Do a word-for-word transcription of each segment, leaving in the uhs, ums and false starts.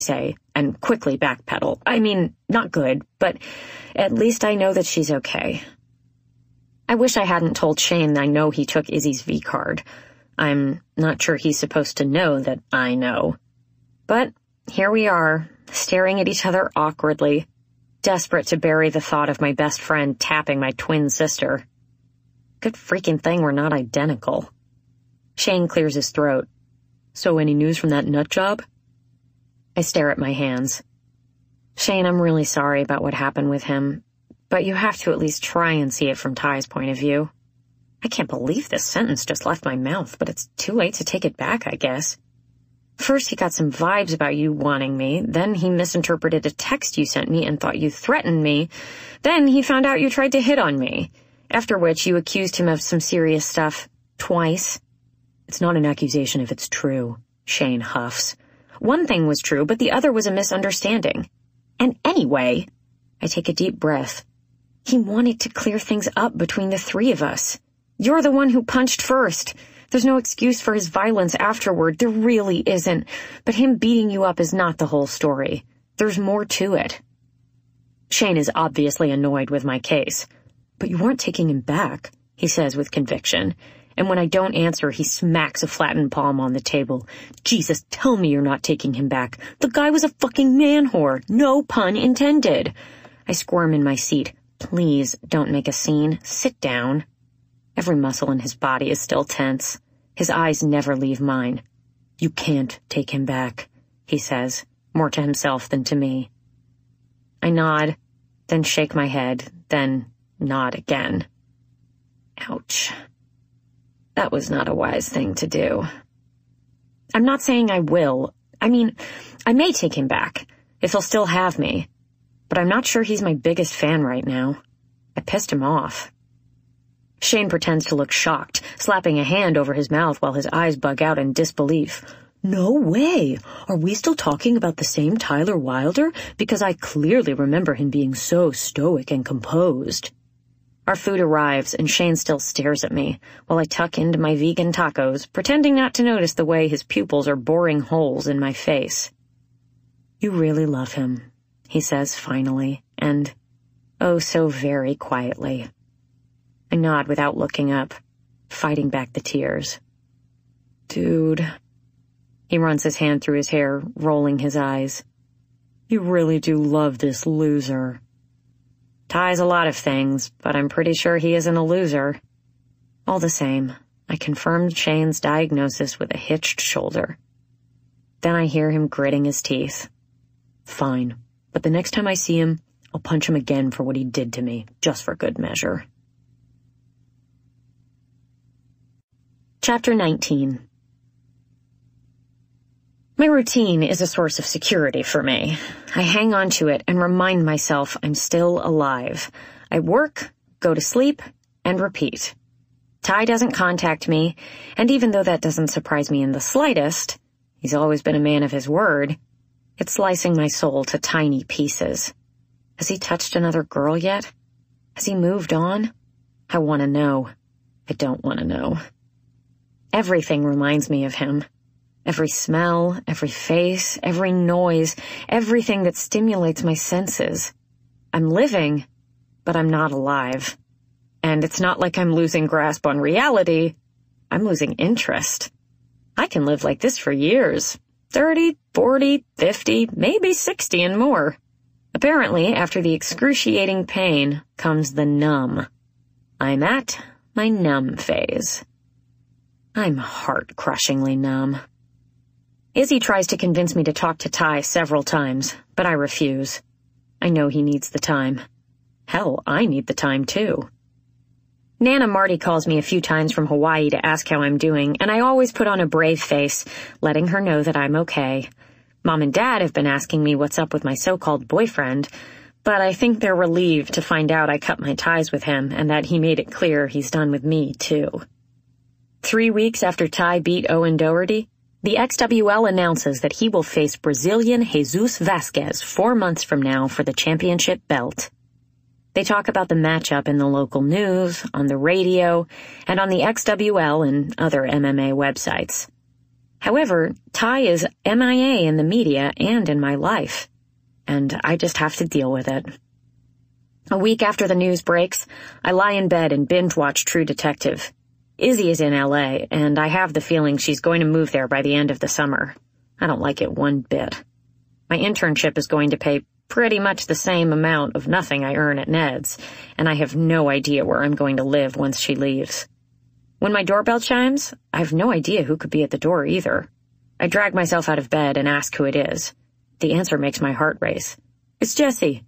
say, and quickly backpedal. I mean, not good, but at least I know that she's okay. I wish I hadn't told Shane I know he took Izzy's V-card. I'm not sure he's supposed to know that I know. But here we are, staring at each other awkwardly, desperate to bury the thought of my best friend tapping my twin sister. Good freaking thing we're not identical. Shane clears his throat. So any news from that nut job? I stare at my hands. Shane, I'm really sorry about what happened with him, but you have to at least try and see it from Ty's point of view. I can't believe this sentence just left my mouth, but it's too late to take it back, I guess. First he got some vibes about you wanting me, then he misinterpreted a text you sent me and thought you threatened me, then he found out you tried to hit on me, after which you accused him of some serious stuff, twice. It's not an accusation if it's true, Shane huffs. One thing was true, but the other was a misunderstanding. And anyway, I take a deep breath. He wanted to clear things up between the three of us. You're the one who punched first. There's no excuse for his violence afterward. There really isn't. But him beating you up is not the whole story. There's more to it. Shane is obviously annoyed with my case. But you weren't taking him back, he says with conviction. And when I don't answer, he smacks a flattened palm on the table. Jesus, tell me you're not taking him back. The guy was a fucking man-whore. No pun intended. I squirm in my seat. Please don't make a scene. Sit down. Every muscle in his body is still tense. His eyes never leave mine. You can't take him back, he says, more to himself than to me. I nod, then shake my head, then nod again. Ouch. That was not a wise thing to do. I'm not saying I will. I mean, I may take him back, if he'll still have me. But I'm not sure he's my biggest fan right now. I pissed him off. Shane pretends to look shocked, slapping a hand over his mouth while his eyes bug out in disbelief. No way! Are we still talking about the same Tyler Wilder? Because I clearly remember him being so stoic and composed. Our food arrives, and Shane still stares at me, while I tuck into my vegan tacos, pretending not to notice the way his pupils are boring holes in my face. You really love him, he says finally, and, oh so very quietly. I nod without looking up, fighting back the tears. Dude. He runs his hand through his hair, rolling his eyes. You really do love this loser. Ty's a lot of things, but I'm pretty sure he isn't a loser. All the same, I confirmed Shane's diagnosis with a hitched shoulder. Then I hear him gritting his teeth. Fine, but the next time I see him, I'll punch him again for what he did to me, just for good measure. Chapter nineteen. My routine is a source of security for me. I hang on to it and remind myself I'm still alive. I work, go to sleep, and repeat. Ty doesn't contact me, and even though that doesn't surprise me in the slightest, he's always been a man of his word, it's slicing my soul to tiny pieces. Has he touched another girl yet? Has he moved on? I want to know. I don't want to know. Everything reminds me of him. Every smell, every face, every noise, everything that stimulates my senses. I'm living, but I'm not alive. And it's not like I'm losing grasp on reality. I'm losing interest. I can live like this for years. Thirty, forty, fifty, maybe sixty and more. Apparently, after the excruciating pain comes the numb. I'm at my numb phase. I'm heart-crushingly numb. Izzy tries to convince me to talk to Ty several times, but I refuse. I know he needs the time. Hell, I need the time too. Nana Marty calls me a few times from Hawaii to ask how I'm doing, and I always put on a brave face, letting her know that I'm okay. Mom and Dad have been asking me what's up with my so-called boyfriend, but I think they're relieved to find out I cut my ties with him and that he made it clear he's done with me too. Three weeks after Ty beat Owen Doherty, the X W L announces that he will face Brazilian Jesus Vasquez four months from now for the championship belt. They talk about the matchup in the local news, on the radio, and on the X W L and other M M A websites. However, Ty is M I A in the media and in my life, and I just have to deal with it. A week after the news breaks, I lie in bed and binge-watch True Detective. Izzy is in L A, and I have the feeling she's going to move there by the end of the summer. I don't like it one bit. My internship is going to pay pretty much the same amount of nothing I earn at Ned's, and I have no idea where I'm going to live once she leaves. When my doorbell chimes, I have no idea who could be at the door either. I drag myself out of bed and ask who it is. The answer makes my heart race. It's Jesse.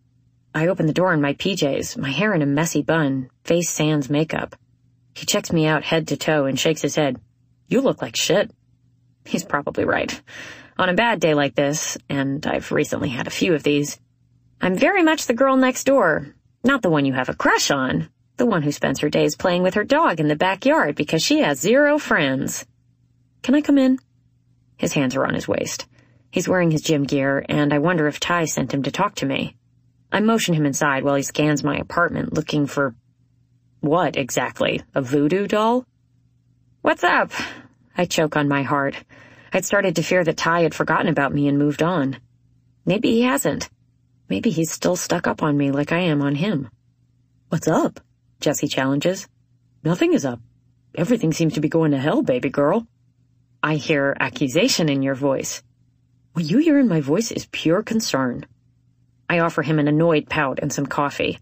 I open the door in my P Js, my hair in a messy bun, face sans makeup. He checks me out head to toe and shakes his head. You look like shit. He's probably right. On a bad day like this, and I've recently had a few of these, I'm very much the girl next door. Not the one you have a crush on. The one who spends her days playing with her dog in the backyard because she has zero friends. Can I come in? His hands are on his waist. He's wearing his gym gear, and I wonder if Ty sent him to talk to me. I motion him inside while he scans my apartment looking for... what, exactly? A voodoo doll? What's up? I choke on my heart. I'd started to fear that Ty had forgotten about me and moved on. Maybe he hasn't. Maybe he's still stuck up on me like I am on him. What's up? Jesse challenges. Nothing is up. Everything seems to be going to hell, baby girl. I hear accusation in your voice. What you hear in my voice is pure concern. I offer him an annoyed pout and some coffee.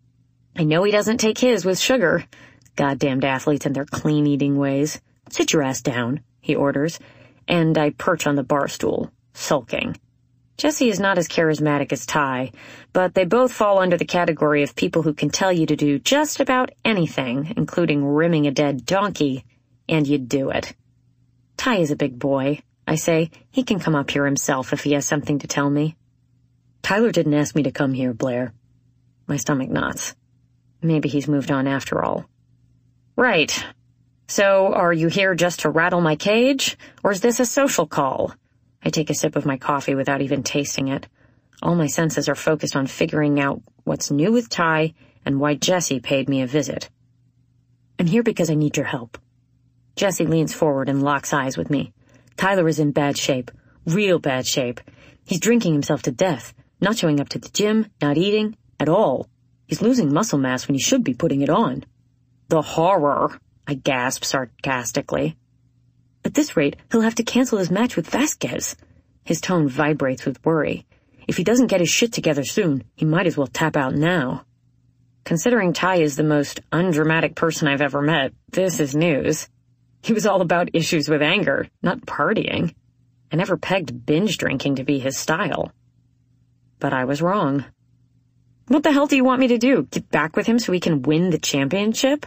I know he doesn't take his with sugar. Goddamned athletes and their clean-eating ways. Sit your ass down, he orders, and I perch on the bar stool, sulking. Jesse is not as charismatic as Ty, but they both fall under the category of people who can tell you to do just about anything, including rimming a dead donkey, and you'd do it. Ty is a big boy. I say, he can come up here himself if he has something to tell me. Tyler didn't ask me to come here, Blair. My stomach knots. Maybe he's moved on after all. Right. So, are you here just to rattle my cage, or is this a social call? I take a sip of my coffee without even tasting it. All my senses are focused on figuring out what's new with Ty and why Jesse paid me a visit. I'm here because I need your help. Jesse leans forward and locks eyes with me. Tyler is in bad shape. Real bad shape. He's drinking himself to death, not showing up to the gym, not eating, at all. He's losing muscle mass when he should be putting it on. The horror, I gasp sarcastically. At this rate, he'll have to cancel his match with Vasquez. His tone vibrates with worry. If he doesn't get his shit together soon, he might as well tap out now. Considering Ty is the most undramatic person I've ever met, this is news. He was all about issues with anger, not partying. I never pegged binge drinking to be his style. But I was wrong. What the hell do you want me to do? Get back with him so we can win the championship?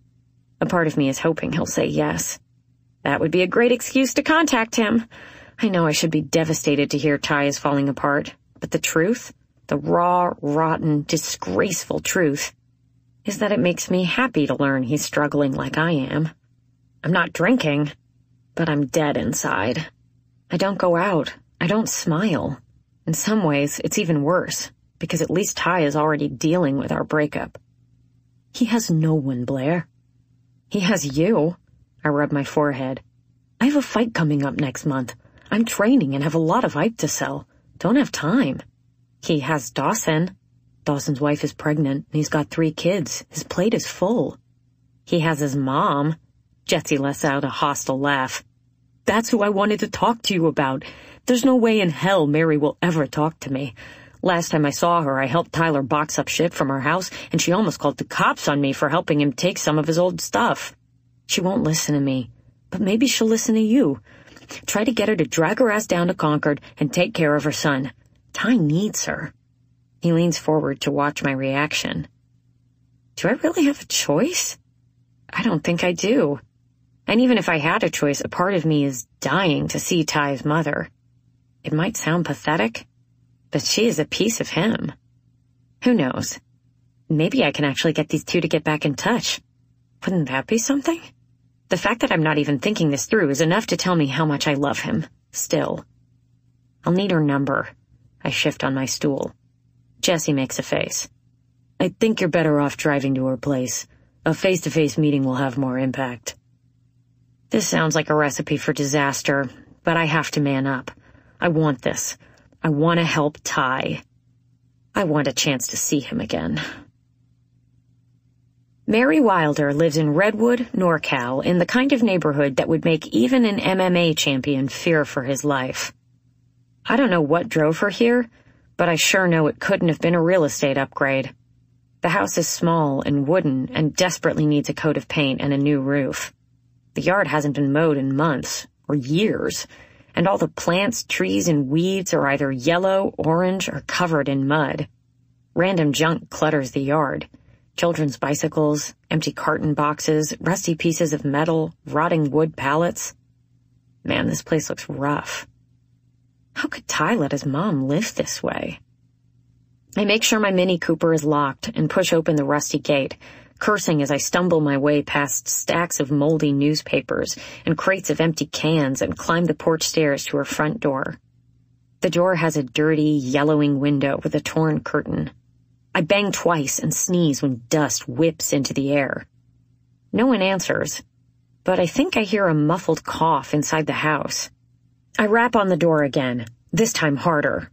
A part of me is hoping he'll say yes. That would be a great excuse to contact him. I know I should be devastated to hear Ty is falling apart, but the truth, the raw, rotten, disgraceful truth, is that it makes me happy to learn he's struggling like I am. I'm not drinking, but I'm dead inside. I don't go out. I don't smile. In some ways, it's even worse, because at least Ty is already dealing with our breakup. He has no one, Blair. He has you. I rub my forehead. I have a fight coming up next month. I'm training and have a lot of hype to sell. Don't have time. He has Dawson. Dawson's wife is pregnant, and he's got three kids. His plate is full. He has his mom. Jesse lets out a hostile laugh. That's who I wanted to talk to you about. There's no way in hell Mary will ever talk to me. Last time I saw her, I helped Tyler box up shit from her house, and she almost called the cops on me for helping him take some of his old stuff. She won't listen to me, but maybe she'll listen to you. Try to get her to drag her ass down to Concord and take care of her son. Ty needs her. He leans forward to watch my reaction. Do I really have a choice? I don't think I do. And even if I had a choice, a part of me is dying to see Ty's mother. It might sound pathetic, but she is a piece of him. Who knows? Maybe I can actually get these two to get back in touch. Wouldn't that be something? The fact that I'm not even thinking this through is enough to tell me how much I love him, still. I'll need her number. I shift on my stool. Jesse makes a face. I think you're better off driving to her place. A face-to-face meeting will have more impact. This sounds like a recipe for disaster, but I have to man up. I want this. I want to help Ty. I want a chance to see him again. Mary Wilder lives in Redwood, NorCal, in the kind of neighborhood that would make even an M M A champion fear for his life. I don't know what drove her here, but I sure know it couldn't have been a real estate upgrade. The house is small and wooden and desperately needs a coat of paint and a new roof. The yard hasn't been mowed in months, or years, and all the plants, trees, and weeds are either yellow, orange, or covered in mud. Random junk clutters the yard. Children's bicycles, empty carton boxes, rusty pieces of metal, rotting wood pallets. Man, this place looks rough. How could Ty let his mom live this way? I make sure my Mini Cooper is locked and push open the rusty gate, cursing as I stumble my way past stacks of moldy newspapers and crates of empty cans and climb the porch stairs to her front door. The door has a dirty, yellowing window with a torn curtain. I bang twice and sneeze when dust whips into the air. No one answers, but I think I hear a muffled cough inside the house. I rap on the door again, this time harder.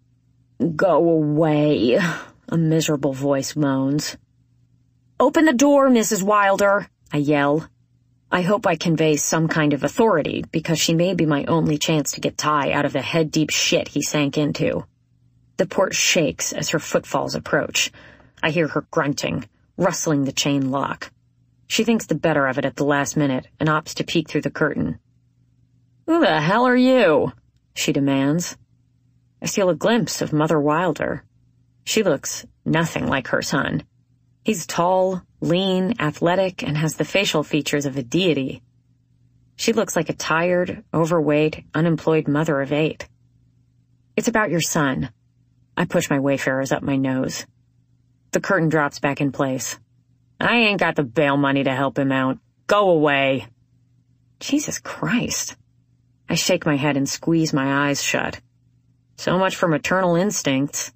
"Go away," a miserable voice moans. "Open the door, Missus Wilder," I yell. I hope I convey some kind of authority, because she may be my only chance to get Ty out of the head-deep shit he sank into. The porch shakes as her footfalls approach. I hear her grunting, rustling the chain lock. She thinks the better of it at the last minute and opts to peek through the curtain. "Who the hell are you?" she demands. I steal a glimpse of Mother Wilder. She looks nothing like her son. He's tall, lean, athletic, and has the facial features of a deity. She looks like a tired, overweight, unemployed mother of eight. "It's about your son." I push my Wayfarers up my nose. The curtain drops back in place. "I ain't got the bail money to help him out. Go away." Jesus Christ. I shake my head and squeeze my eyes shut. So much for maternal instincts.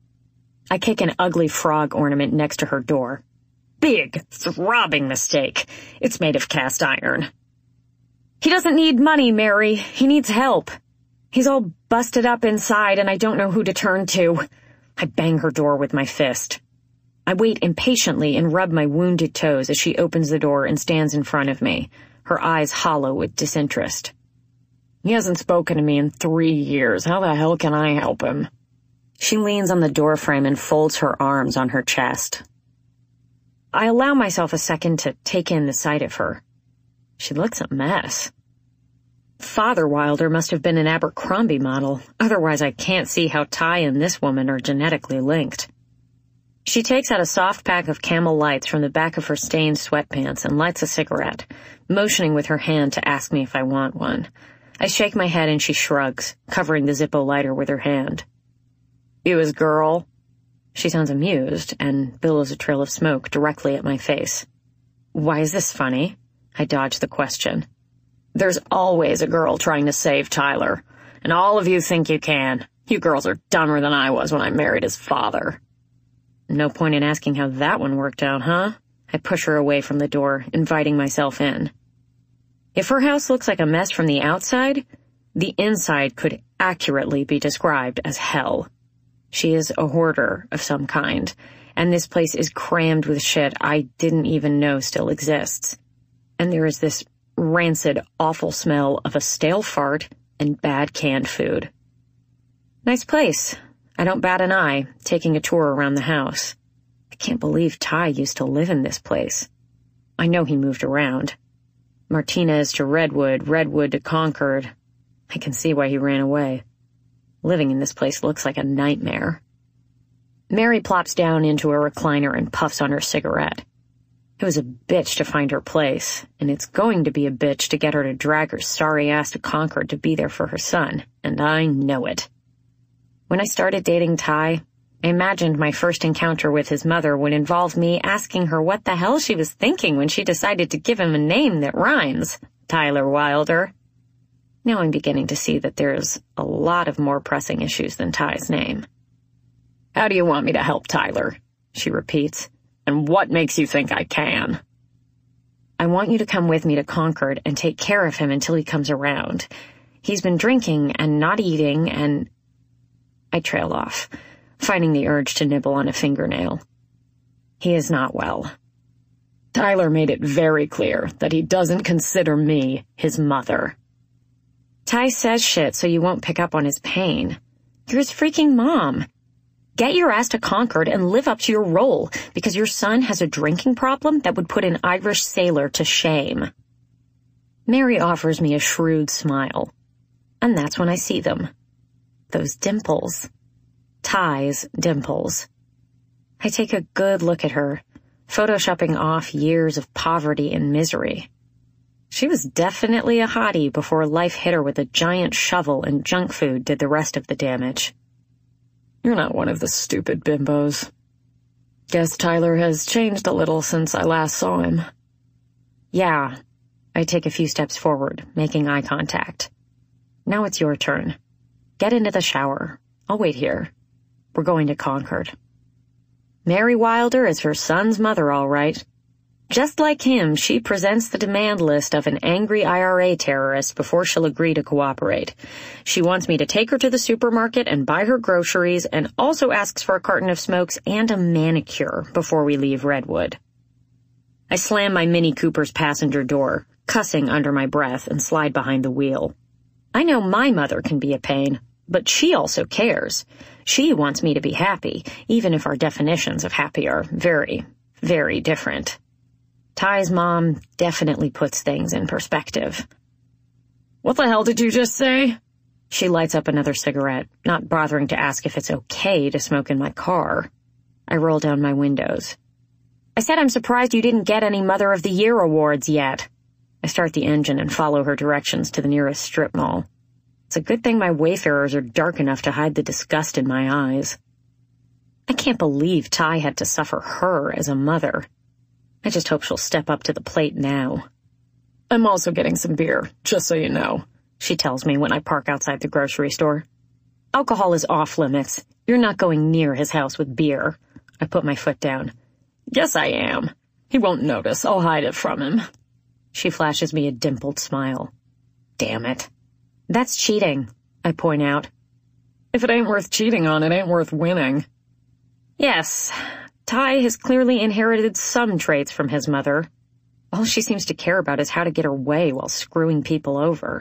I kick an ugly frog ornament next to her door. Big, throbbing mistake. It's made of cast iron. "He doesn't need money, Mary. He needs help. He's all busted up inside and I don't know who to turn to." I bang her door with my fist. I wait impatiently and rub my wounded toes as she opens the door and stands in front of me, her eyes hollow with disinterest. "He hasn't spoken to me in three years. How the hell can I help him?" She leans on the doorframe and folds her arms on her chest. I allow myself a second to take in the sight of her. She looks a mess. Father Wilder must have been an Abercrombie model, otherwise I can't see how Ty and this woman are genetically linked. She takes out a soft pack of Camel Lights from the back of her stained sweatpants and lights a cigarette, motioning with her hand to ask me if I want one. I shake my head and she shrugs, covering the Zippo lighter with her hand. "You his girl?" She sounds amused and billows a trail of smoke directly at my face. "Why is this funny?" I dodge the question. "There's always a girl trying to save Tyler, and all of you think you can. You girls are dumber than I was when I married his father." No point in asking how that one worked out, huh? I push her away from the door, inviting myself in. If her house looks like a mess from the outside, the inside could accurately be described as hell. She is a hoarder of some kind, and this place is crammed with shit I didn't even know still exists. And there is this rancid, awful smell of a stale fart and bad canned food. Nice place. I don't bat an eye, taking a tour around the house. I can't believe Ty used to live in this place. I know he moved around. Martinez to Redwood, Redwood to Concord. I can see why he ran away. Living in this place looks like a nightmare. Mary plops down into a recliner and puffs on her cigarette. It was a bitch to find her place, and it's going to be a bitch to get her to drag her sorry ass to Concord to be there for her son, and I know it. When I started dating Ty, I imagined my first encounter with his mother would involve me asking her what the hell she was thinking when she decided to give him a name that rhymes, Tyler Wilder. Now I'm beginning to see that there's a lot of more pressing issues than Ty's name. "How do you want me to help Tyler?" she repeats. "And what makes you think I can?" I want you to come with me to Concord and take care of him until he comes around. He's been drinking and not eating and... I trail off, finding the urge to nibble on a fingernail. He is not well. Tyler made it very clear that he doesn't consider me his mother. Ty says shit so you won't pick up on his pain. You're his freaking mom. Get your ass to Concord and live up to your role, because your son has a drinking problem that would put an Irish sailor to shame. Mary offers me a shrewd smile, and that's when I see them. Those dimples. Ty's dimples. I take a good look at her, photoshopping off years of poverty and misery. She was definitely a hottie before life hit her with a giant shovel and junk food did the rest of the damage. You're not one of the stupid bimbos. Guess Tyler has changed a little since I last saw him. Yeah. I take a few steps forward, making eye contact. Now it's your turn. Get into the shower. I'll wait here. We're going to Concord. Mary Wilder is her son's mother, all right. Just like him, she presents the demand list of an angry I R A terrorist before she'll agree to cooperate. She wants me to take her to the supermarket and buy her groceries, and also asks for a carton of smokes and a manicure before we leave Redwood. I slam my Mini Cooper's passenger door, cussing under my breath, and slide behind the wheel. I know my mother can be a pain, but she also cares. She wants me to be happy, even if our definitions of happy are very, very different. Ty's mom definitely puts things in perspective. What the hell did you just say? She lights up another cigarette, not bothering to ask if it's okay to smoke in my car. I roll down my windows. I said I'm surprised you didn't get any Mother of the Year awards yet. I start the engine and follow her directions to the nearest strip mall. It's a good thing my wayfarers are dark enough to hide the disgust in my eyes. I can't believe Ty had to suffer her as a mother. I just hope she'll step up to the plate now. I'm also getting some beer, just so you know, she tells me when I park outside the grocery store. Alcohol is off limits. You're not going near his house with beer. I put my foot down. Yes, I am. He won't notice. I'll hide it from him. She flashes me a dimpled smile. Damn it. That's cheating, I point out. If it ain't worth cheating on, it ain't worth winning. Yes. Ty has clearly inherited some traits from his mother. All she seems to care about is how to get her way while screwing people over.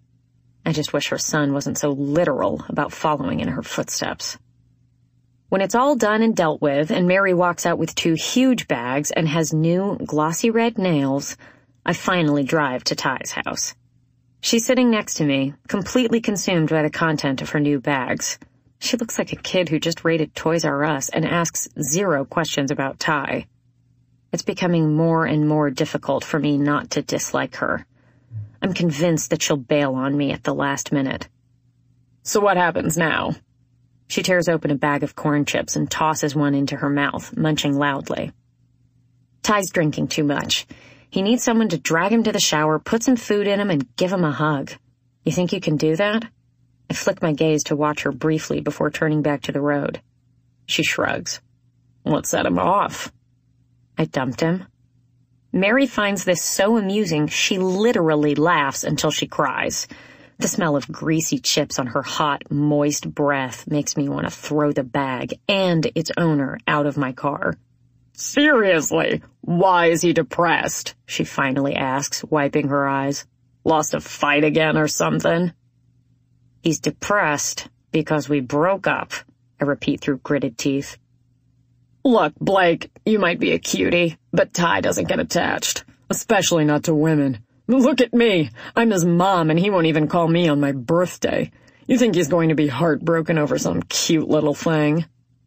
I just wish her son wasn't so literal about following in her footsteps. When it's all done and dealt with, and Mary walks out with two huge bags and has new, glossy red nails, I finally drive to Ty's house. She's sitting next to me, completely consumed by the content of her new bags. She looks like a kid who just raided Toys R Us and asks zero questions about Ty. It's becoming more and more difficult for me not to dislike her. I'm convinced that she'll bail on me at the last minute. So what happens now? She tears open a bag of corn chips and tosses one into her mouth, munching loudly. Ty's drinking too much. He needs someone to drag him to the shower, put some food in him, and give him a hug. You think you can do that? I flick my gaze to watch her briefly before turning back to the road. She shrugs. What set him off? I dumped him. Mary finds this so amusing she literally laughs until she cries. The smell of greasy chips on her hot, moist breath makes me want to throw the bag and its owner out of my car. Seriously, why is he depressed? She finally asks, wiping her eyes. Lost a fight again or something? He's depressed because we broke up, I repeat through gritted teeth. Look, Blake, you might be a cutie, but Ty doesn't get attached, especially not to women. Look at me. I'm his mom, and he won't even call me on my birthday. You think he's going to be heartbroken over some cute little thing?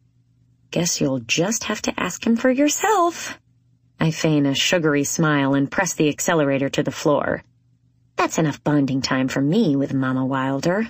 Guess you'll just have to ask him for yourself. I feign a sugary smile and press the accelerator to the floor. That's enough bonding time for me with Mama Wilder.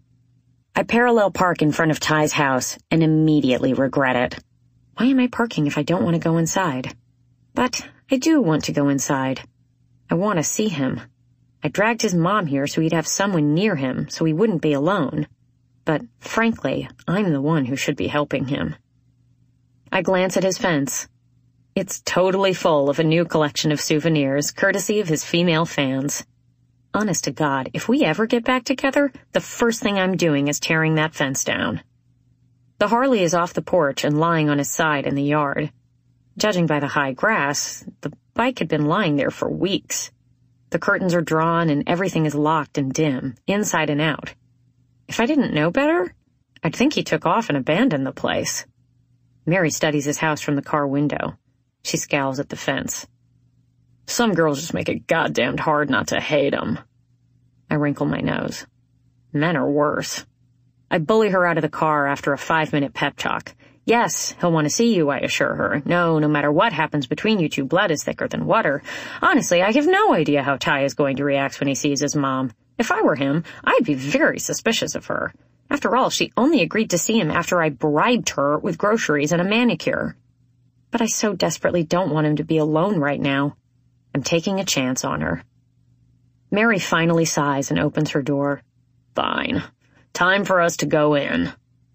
I parallel park in front of Ty's house and immediately regret it. Why am I parking if I don't want to go inside? But I do want to go inside. I want to see him. I dragged his mom here so he'd have someone near him so he wouldn't be alone. But frankly, I'm the one who should be helping him. I glance at his fence. It's totally full of a new collection of souvenirs, courtesy of his female fans. Honest to God, if we ever get back together, the first thing I'm doing is tearing that fence down. The Harley is off the porch and lying on his side in the yard. Judging by the high grass, the bike had been lying there for weeks. The curtains are drawn and everything is locked and dim, inside and out. If I didn't know better, I'd think he took off and abandoned the place. Mary studies his house from the car window. She scowls at the fence. Some girls just make it goddamned hard not to hate 'em. I wrinkle my nose. Men are worse. I bully her out of the car after a five-minute pep talk. Yes, he'll want to see you, I assure her. No, no matter what happens between you two, blood is thicker than water. Honestly, I have no idea how Ty is going to react when he sees his mom. If I were him, I'd be very suspicious of her. After all, she only agreed to see him after I bribed her with groceries and a manicure. But I so desperately don't want him to be alone right now. I'm taking a chance on her. Mary finally sighs and opens her door. Fine. Time for us to go in.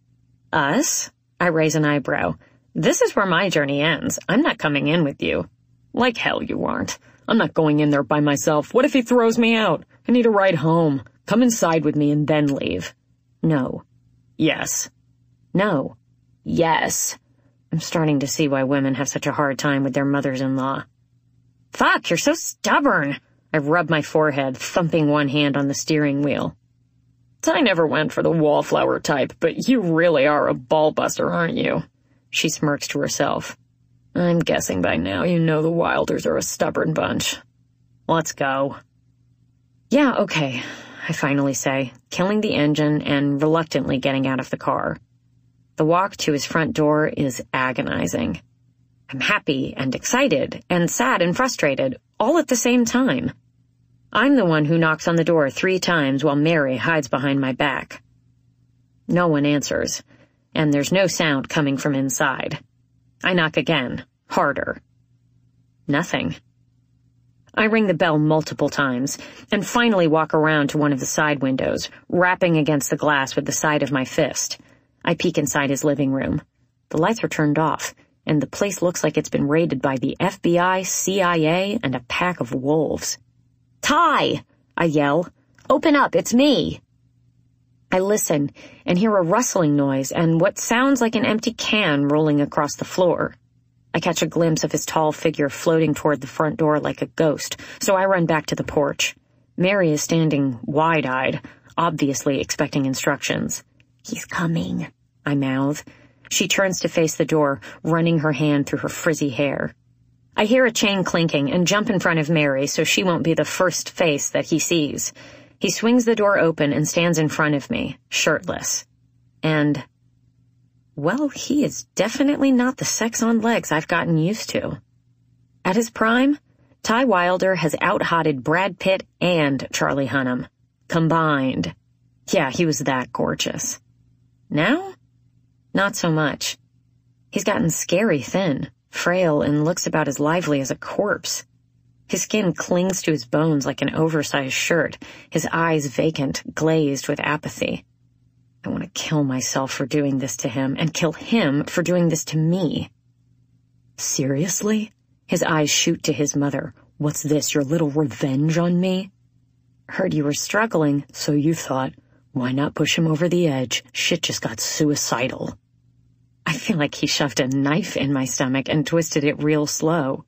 Us? I raise an eyebrow. This is where my journey ends. I'm not coming in with you. Like hell you aren't. I'm not going in there by myself. What if he throws me out? I need a ride home. Come inside with me and then leave. No. Yes. No. Yes. I'm starting to see why women have such a hard time with their mothers-in-law. Fuck, you're so stubborn. I rub my forehead, thumping one hand on the steering wheel. I never went for the wallflower type, but you really are a ball-buster, aren't you? She smirks to herself. I'm guessing by now you know the Wilders are a stubborn bunch. Let's go. Yeah, okay, I finally say, killing the engine and reluctantly getting out of the car. The walk to his front door is agonizing. I'm happy and excited and sad and frustrated, all at the same time. I'm the one who knocks on the door three times while Mary hides behind my back. No one answers, and there's no sound coming from inside. I knock again, harder. Nothing. I ring the bell multiple times, and finally walk around to one of the side windows, rapping against the glass with the side of my fist. I peek inside his living room. The lights are turned off, and the place looks like it's been raided by the F B I, C I A, and a pack of wolves. Ty! I yell. Open up, it's me! I listen and hear a rustling noise and what sounds like an empty can rolling across the floor. I catch a glimpse of his tall figure floating toward the front door like a ghost, so I run back to the porch. Mary is standing wide-eyed, obviously expecting instructions. He's coming, I mouth. She turns to face the door, running her hand through her frizzy hair. I hear a chain clinking and jump in front of Mary so she won't be the first face that he sees. He swings the door open and stands in front of me, shirtless. And, well, he is definitely not the sex on legs I've gotten used to. At his prime, Ty Wilder has out-hotted Brad Pitt and Charlie Hunnam. Combined. Yeah, he was that gorgeous. Now? Not so much. He's gotten scary thin. Frail and looks about as lively as a corpse. His skin clings to his bones like an oversized shirt, his eyes vacant, glazed with apathy. I want to kill myself for doing this to him, and kill him for doing this to me. Seriously? His eyes shoot to his mother. What's this, your little revenge on me? Heard you were struggling, so you thought, why not push him over the edge? Shit just got suicidal. I feel like he shoved a knife in my stomach and twisted it real slow.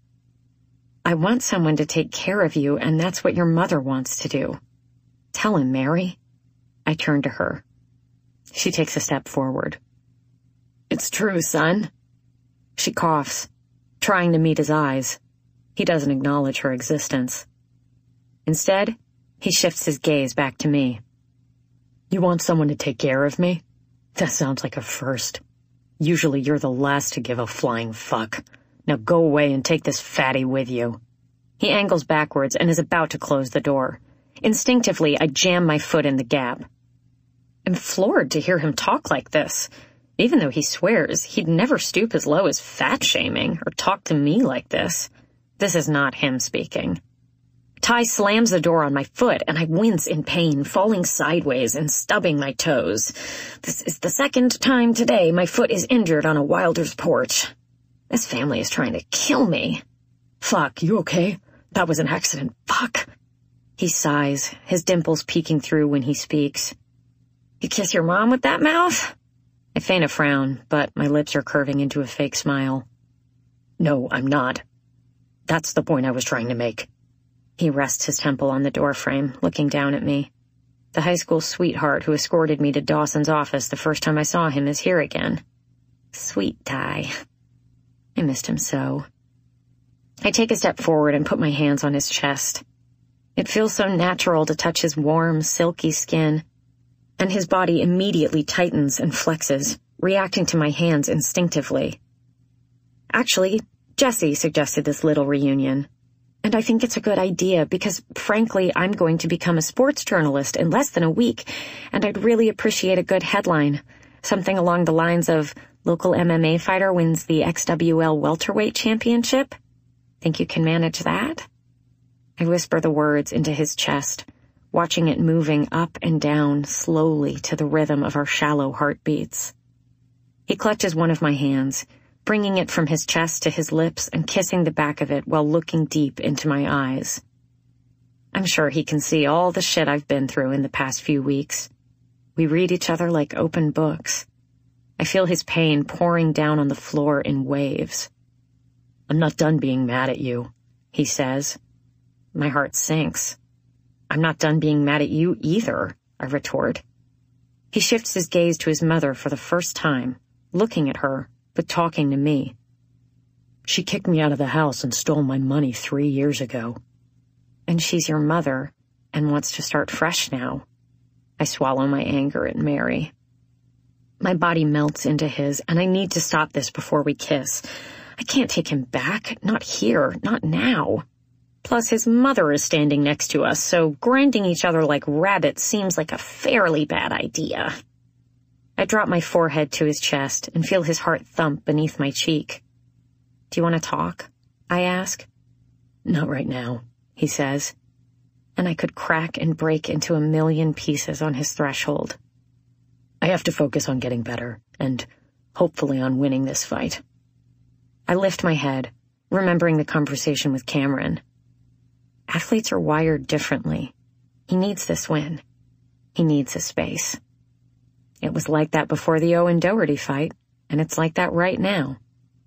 I want someone to take care of you, and that's what your mother wants to do. Tell him, Mary. I turn to her. She takes a step forward. It's true, son. She coughs, trying to meet his eyes. He doesn't acknowledge her existence. Instead, he shifts his gaze back to me. You want someone to take care of me? That sounds like a first. Usually you're the last to give a flying fuck. Now go away and take this fatty with you. He angles backwards and is about to close the door. Instinctively, I jam my foot in the gap. I'm floored to hear him talk like this. Even though he swears, he'd never stoop as low as fat-shaming or talk to me like this. This is not him speaking. Ty slams the door on my foot, and I wince in pain, falling sideways and stubbing my toes. This is the second time today my foot is injured on a Wilder's porch. This family is trying to kill me. Fuck, you okay? That was an accident. Fuck. He sighs, his dimples peeking through when he speaks. You kiss your mom with that mouth? I feign a frown, but my lips are curving into a fake smile. No, I'm not. That's the point I was trying to make. He rests his temple on the doorframe, looking down at me. The high school sweetheart who escorted me to Dawson's office the first time I saw him is here again. Sweet Ty. I missed him so. I take a step forward and put my hands on his chest. It feels so natural to touch his warm, silky skin, and his body immediately tightens and flexes, reacting to my hands instinctively. Actually, Jesse suggested this little reunion, and I think it's a good idea because, frankly, I'm going to become a sports journalist in less than a week, and I'd really appreciate a good headline, something along the lines of, local M M A fighter wins the X W L welterweight championship. Think you can manage that? I whisper the words into his chest, watching it moving up and down slowly to the rhythm of our shallow heartbeats. He clutches one of my hands, bringing it from his chest to his lips and kissing the back of it while looking deep into my eyes. I'm sure he can see all the shit I've been through in the past few weeks. We read each other like open books. I feel his pain pouring down on the floor in waves. I'm not done being mad at you, he says. My heart sinks. I'm not done being mad at you either, I retort. He shifts his gaze to his mother for the first time, looking at her, but talking to me. She kicked me out of the house and stole my money three years ago. And she's your mother, and wants to start fresh now. I swallow my anger at Mary. My body melts into his, and I need to stop this before we kiss. I can't take him back, not here, not now. Plus, his mother is standing next to us, so grinding each other like rabbits seems like a fairly bad idea. I drop my forehead to his chest and feel his heart thump beneath my cheek. Do you want to talk? I ask. Not right now, he says, and I could crack and break into a million pieces on his threshold. I have to focus on getting better, and hopefully on winning this fight. I lift my head, remembering the conversation with Cameron. Athletes are wired differently. He needs this win. He needs his space. It was like that before the Owen Doherty fight, and it's like that right now.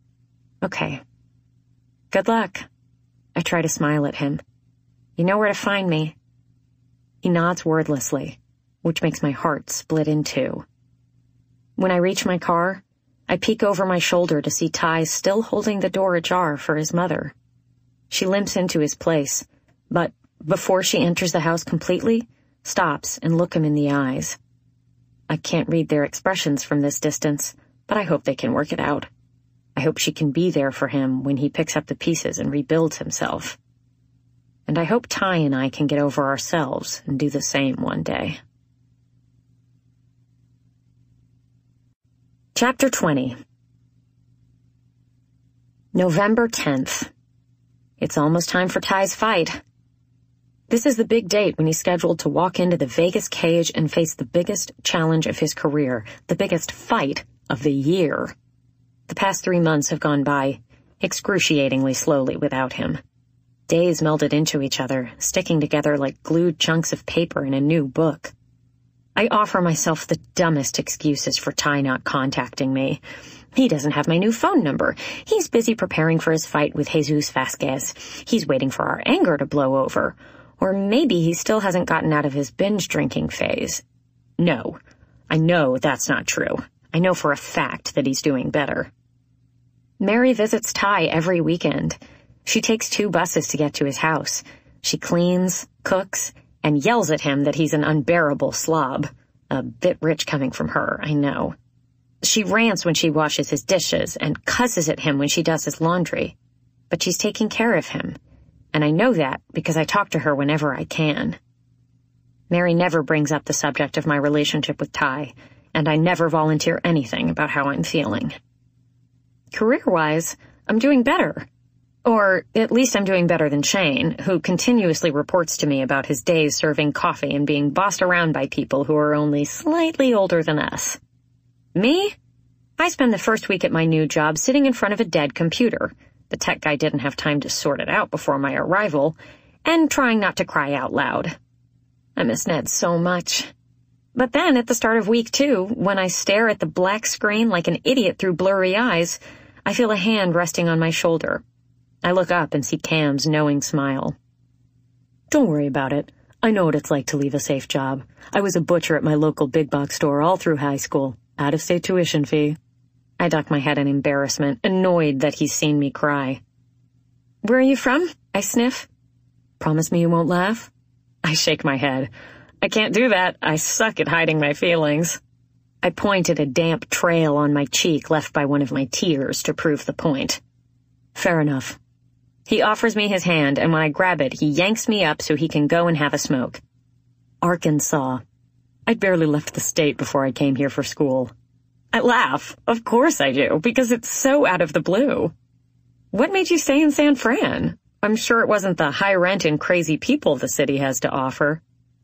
Okay. Good luck. I try to smile at him. You know where to find me. He nods wordlessly, which makes my heart split in two. When I reach my car, I peek over my shoulder to see Ty still holding the door ajar for his mother. She limps into his place, but before she enters the house completely, stops and looks him in the eyes. I can't read their expressions from this distance, but I hope they can work it out. I hope she can be there for him when he picks up the pieces and rebuilds himself. And I hope Ty and I can get over ourselves and do the same one day. Chapter twenty. November tenth. It's almost time for Ty's fight. This is the big date when he's scheduled to walk into the Vegas cage and face the biggest challenge of his career, the biggest fight of the year. The past three months have gone by excruciatingly slowly without him. Days melded into each other, sticking together like glued chunks of paper in a new book. I offer myself the dumbest excuses for Ty not contacting me. He doesn't have my new phone number. He's busy preparing for his fight with Jesus Vasquez. He's waiting for our anger to blow over. Or maybe he still hasn't gotten out of his binge drinking phase. No, I know that's not true. I know for a fact that he's doing better. Mary visits Ty every weekend. She takes two buses to get to his house. She cleans, cooks, and yells at him that he's an unbearable slob. A bit rich coming from her, I know. She rants when she washes his dishes and cusses at him when she does his laundry. But she's taking care of him, and I know that because I talk to her whenever I can. Mary never brings up the subject of my relationship with Ty, and I never volunteer anything about how I'm feeling. Career-wise, I'm doing better. Or at least I'm doing better than Shane, who continuously reports to me about his days serving coffee and being bossed around by people who are only slightly older than us. Me? I spend the first week at my new job sitting in front of a dead computer. The tech guy didn't have time to sort it out before my arrival, and trying not to cry out loud. I miss Ned so much. But then, at the start of week two, when I stare at the black screen like an idiot through blurry eyes, I feel a hand resting on my shoulder. I look up and see Cam's knowing smile. Don't worry about it. I know what it's like to leave a safe job. I was a butcher at my local big box store all through high school. Out-of-state tuition fee. I duck my head in embarrassment, annoyed that he's seen me cry. Where are you from? I sniff. Promise me you won't laugh? I shake my head. I can't do that. I suck at hiding my feelings. I point at a damp trail on my cheek left by one of my tears to prove the point. Fair enough. He offers me his hand, and when I grab it, he yanks me up so he can go and have a smoke. Arkansas. I'd barely left the state before I came here for school. I laugh. Of course I do, because it's so out of the blue. What made you stay in San Fran? I'm sure it wasn't the high rent and crazy people the city has to offer.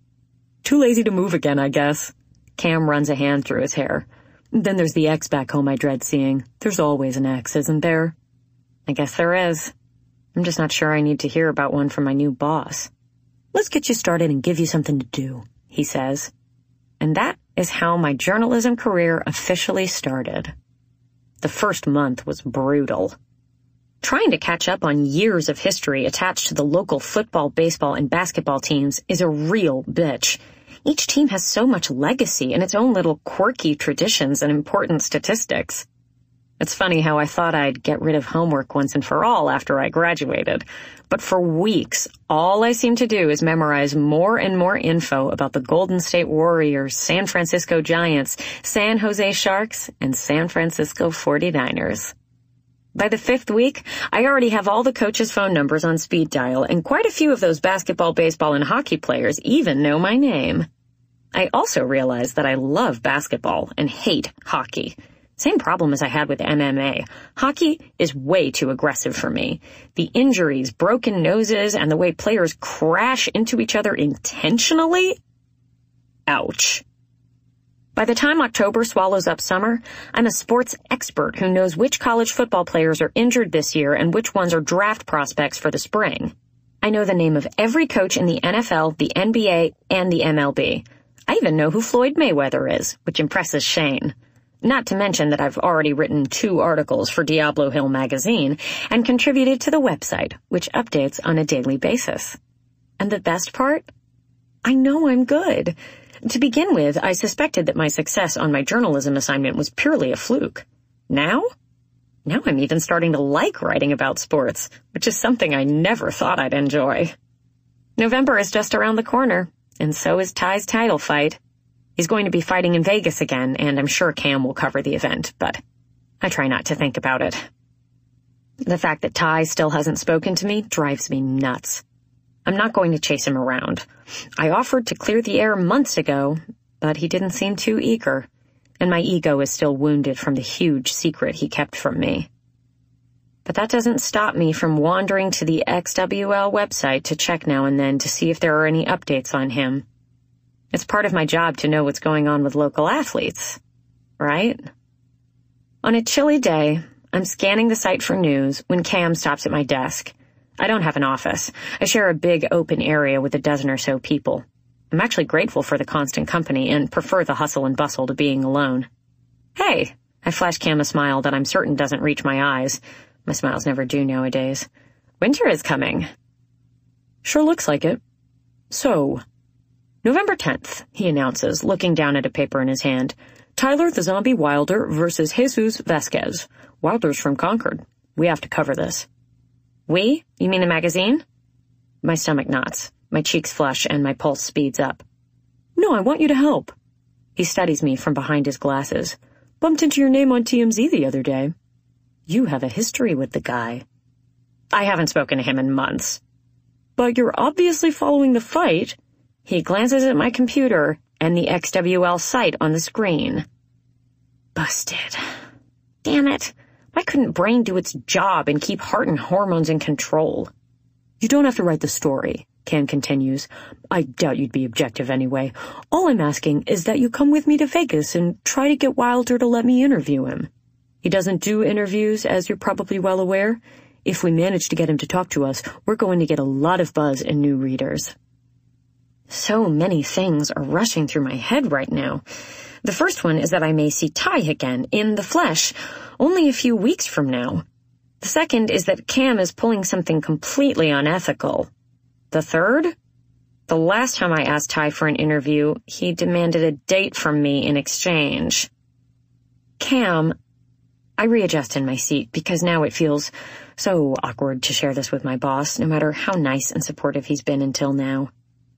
Too lazy to move again, I guess. Cam runs a hand through his hair. Then there's the ex back home I dread seeing. There's always an ex, isn't there? I guess there is. I'm just not sure I need to hear about one from my new boss. Let's get you started and give you something to do, he says. And that is how my journalism career officially started. The first month was brutal. Trying to catch up on years of history attached to the local football, baseball, and basketball teams is a real bitch. Each team has so much legacy and its own little quirky traditions and important statistics. It's funny how I thought I'd get rid of homework once and for all after I graduated. But for weeks, all I seem to do is memorize more and more info about the Golden State Warriors, San Francisco Giants, San Jose Sharks, and San Francisco forty-niners. By the fifth week, I already have all the coaches' phone numbers on speed dial, and quite a few of those basketball, baseball, and hockey players even know my name. I also realize that I love basketball and hate hockey. Same problem as I had with M M A. Hockey is way too aggressive for me. The injuries, broken noses, and the way players crash into each other intentionally? Ouch. By the time October swallows up summer, I'm a sports expert who knows which college football players are injured this year and which ones are draft prospects for the spring. I know the name of every coach in the N F L, the N B A, and the M L B. I even know who Floyd Mayweather is, which impresses Shane. Not to mention that I've already written two articles for Diablo Hill magazine and contributed to the website, which updates on a daily basis. And the best part? I know I'm good. To begin with, I suspected that my success on my journalism assignment was purely a fluke. Now? Now I'm even starting to like writing about sports, which is something I never thought I'd enjoy. November is just around the corner, and so is Ty's title fight. He's going to be fighting in Vegas again, and I'm sure Cam will cover the event, but I try not to think about it. The fact that Ty still hasn't spoken to me drives me nuts. I'm not going to chase him around. I offered to clear the air months ago, but he didn't seem too eager, and my ego is still wounded from the huge secret he kept from me. But that doesn't stop me from wandering to the X W L website to check now and then to see if there are any updates on him. It's part of my job to know what's going on with local athletes, right? On a chilly day, I'm scanning the site for news when Cam stops at my desk. I don't have an office. I share a big open area with a dozen or so people. I'm actually grateful for the constant company and prefer the hustle and bustle to being alone. Hey, I flash Cam a smile that I'm certain doesn't reach my eyes. My smiles never do nowadays. Winter is coming. Sure looks like it. So, November tenth, he announces, looking down at a paper in his hand. Tyler the Zombie Wilder versus Jesus Vasquez. Wilder's from Concord. We have to cover this. We? You mean the magazine? My stomach knots. My cheeks flush and my pulse speeds up. No, I want you to help. He studies me from behind his glasses. Bumped into your name on T M Z the other day. You have a history with the guy. I haven't spoken to him in months. But you're obviously following the fight. He glances at my computer and the X W L site on the screen. Busted. Damn it. Why couldn't brain do its job and keep heart and hormones in control? You don't have to write the story, Cam continues. I doubt you'd be objective anyway. All I'm asking is that you come with me to Vegas and try to get Wilder to let me interview him. He doesn't do interviews, as you're probably well aware. If we manage to get him to talk to us, we're going to get a lot of buzz and new readers. So many things are rushing through my head right now. The first one is that I may see Ty again, in the flesh, only a few weeks from now. The second is that Cam is pulling something completely unethical. The third? The last time I asked Ty for an interview, he demanded a date from me in exchange. Cam, I readjust in my seat because now it feels so awkward to share this with my boss, no matter how nice and supportive he's been until now.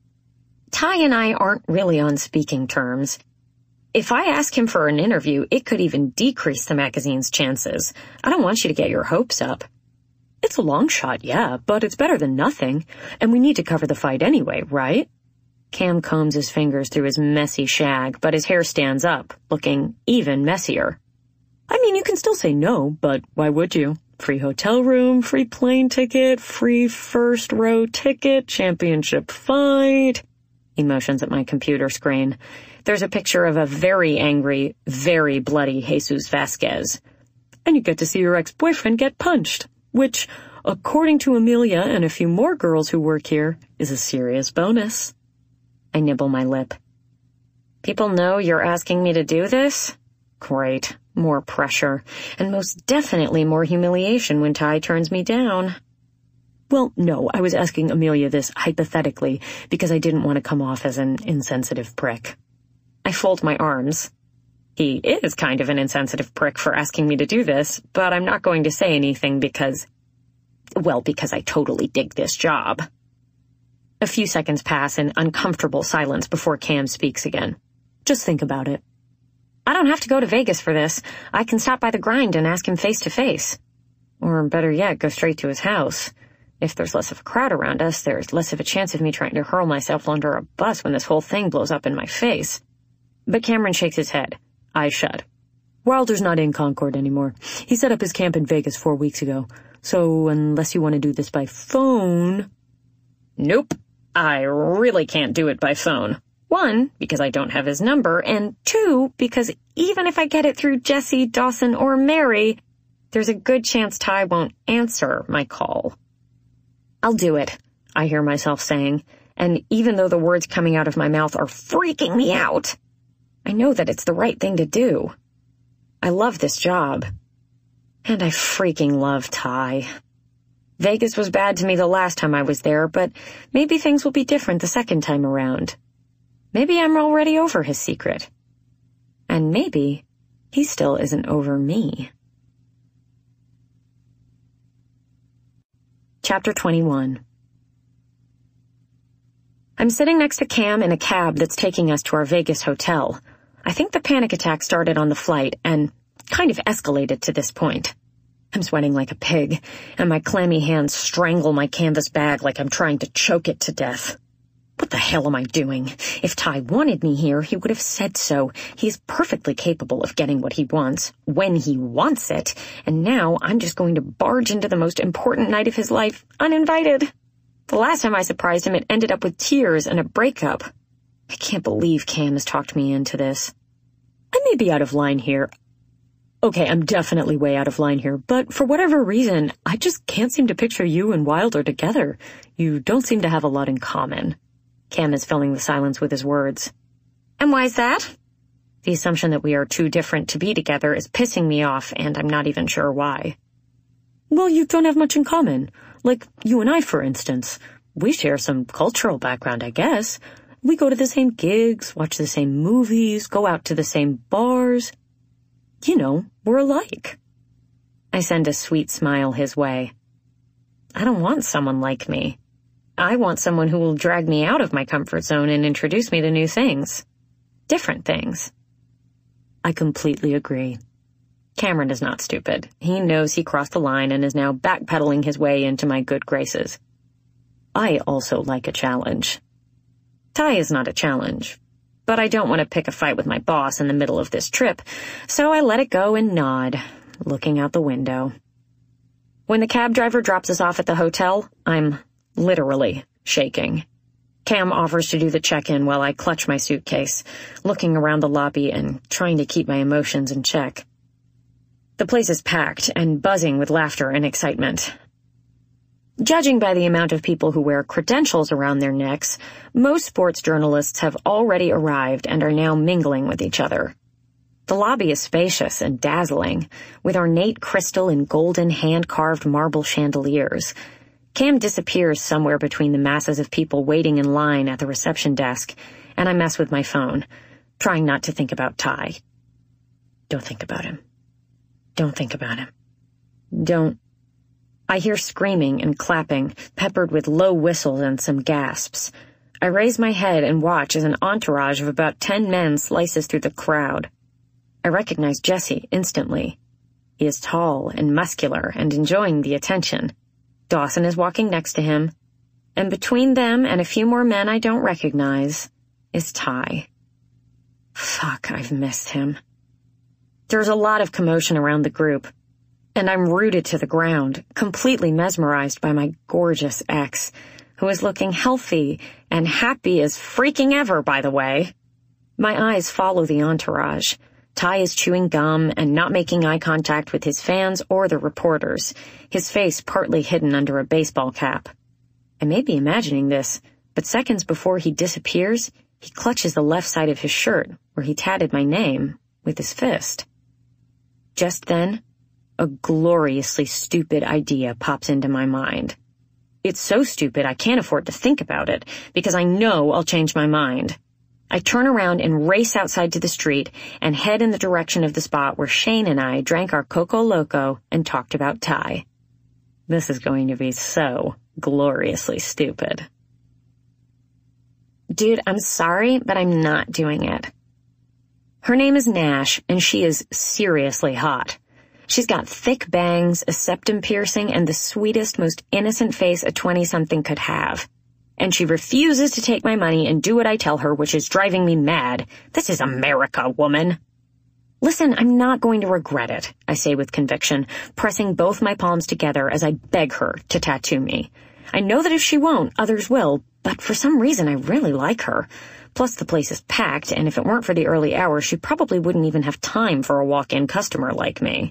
Ty and I aren't really on speaking terms. If I ask him for an interview, it could even decrease the magazine's chances. I don't want you to get your hopes up. It's a long shot, yeah, but it's better than nothing, and we need to cover the fight anyway, right? Cam combs his fingers through his messy shag, but his hair stands up, looking even messier. I mean, you can still say no, but why would you? Free hotel room, free plane ticket, free first row ticket, championship fight. He motions at my computer screen. There's a picture of a very angry, very bloody Jesus Vasquez. And you get to see your ex-boyfriend get punched, which, according to Amelia and a few more girls who work here, is a serious bonus. I nibble my lip. People know you're asking me to do this? Great. More pressure. And most definitely more humiliation when Ty turns me down. Well, no, I was asking Amelia this hypothetically because I didn't want to come off as an insensitive prick. I fold my arms. He is kind of an insensitive prick for asking me to do this, but I'm not going to say anything because, well, because I totally dig this job. A few seconds pass in uncomfortable silence before Cam speaks again. Just think about it. I don't have to go to Vegas for this. I can stop by the Grind and ask him face to face. Or better yet, go straight to his house. If there's less of a crowd around us, there's less of a chance of me trying to hurl myself under a bus when this whole thing blows up in my face. But Cameron shakes his head. Eyes shut. Wilder's not in Concord anymore. He set up his camp in Vegas four weeks ago. So unless you want to do this by phone... Nope. I really can't do it by phone. One, because I don't have his number, and two, because even if I get it through Jesse, Dawson, or Mary, there's a good chance Ty won't answer my call. I'll do it, I hear myself saying, and even though the words coming out of my mouth are freaking me out, I know that it's the right thing to do. I love this job. And I freaking love Ty. Vegas was bad to me the last time I was there, but maybe things will be different the second time around. Maybe I'm already over his secret. And maybe he still isn't over me. Chapter twenty-one. I'm sitting next to Cam in a cab that's taking us to our Vegas hotel. I think the panic attack started on the flight and kind of escalated to this point. I'm sweating like a pig, and my clammy hands strangle my canvas bag like I'm trying to choke it to death. What the hell am I doing? If Ty wanted me here, he would have said so. He's perfectly capable of getting what he wants, when he wants it, and now I'm just going to barge into the most important night of his life, uninvited. The last time I surprised him, it ended up with tears and a breakup. I can't believe Cam has talked me into this. I may be out of line here. Okay, I'm definitely way out of line here, but for whatever reason, I just can't seem to picture you and Wilder together. You don't seem to have a lot in common. Cam is filling the silence with his words. And why's that? The assumption that we are too different to be together is pissing me off, and I'm not even sure why. Well, you don't have much in common. Like, you and I, for instance. We share some cultural background, I guess. We go to the same gigs, watch the same movies, go out to the same bars. You know, we're alike. I send a sweet smile his way. I don't want someone like me. I want someone who will drag me out of my comfort zone and introduce me to new things. Different things. I completely agree. Cameron is not stupid. He knows he crossed the line and is now backpedaling his way into my good graces. I also like a challenge. Ty is not a challenge, but I don't want to pick a fight with my boss in the middle of this trip, so I let it go and nod, looking out the window. When the cab driver drops us off at the hotel, I'm literally shaking. Cam offers to do the check-in while I clutch my suitcase, looking around the lobby and trying to keep my emotions in check. The place is packed and buzzing with laughter and excitement. Judging by the amount of people who wear credentials around their necks, most sports journalists have already arrived and are now mingling with each other. The lobby is spacious and dazzling, with ornate crystal and golden hand-carved marble chandeliers. Cam disappears somewhere between the masses of people waiting in line at the reception desk, and I mess with my phone, trying not to think about Ty. Don't think about him. Don't think about him. Don't. I hear screaming and clapping, peppered with low whistles and some gasps. I raise my head and watch as an entourage of about ten men slices through the crowd. I recognize Jesse instantly. He is tall and muscular and enjoying the attention. Dawson is walking next to him, and between them and a few more men I don't recognize is Ty. Fuck, I've missed him. There's a lot of commotion around the group, and I'm rooted to the ground, completely mesmerized by my gorgeous ex, who is looking healthy and happy as freaking ever, by the way. My eyes follow the entourage. Ty is chewing gum and not making eye contact with his fans or the reporters, his face partly hidden under a baseball cap. I may be imagining this, but seconds before he disappears, he clutches the left side of his shirt, where he tatted my name, with his fist. Just then, a gloriously stupid idea pops into my mind. It's so stupid I can't afford to think about it, because I know I'll change my mind. I turn around and race outside to the street and head in the direction of the spot where Shane and I drank our Coco Loco and talked about Ty. This is going to be so gloriously stupid. Dude, I'm sorry, but I'm not doing it. Her name is Nash, and she is seriously hot. She's got thick bangs, a septum piercing, and the sweetest, most innocent face a twenty-something could have. And she refuses to take my money and do what I tell her, which is driving me mad. This is America, woman. Listen, I'm not going to regret it, I say with conviction, pressing both my palms together as I beg her to tattoo me. I know that if she won't, others will, but for some reason I really like her. Plus the place is packed, and if it weren't for the early hours, she probably wouldn't even have time for a walk-in customer like me.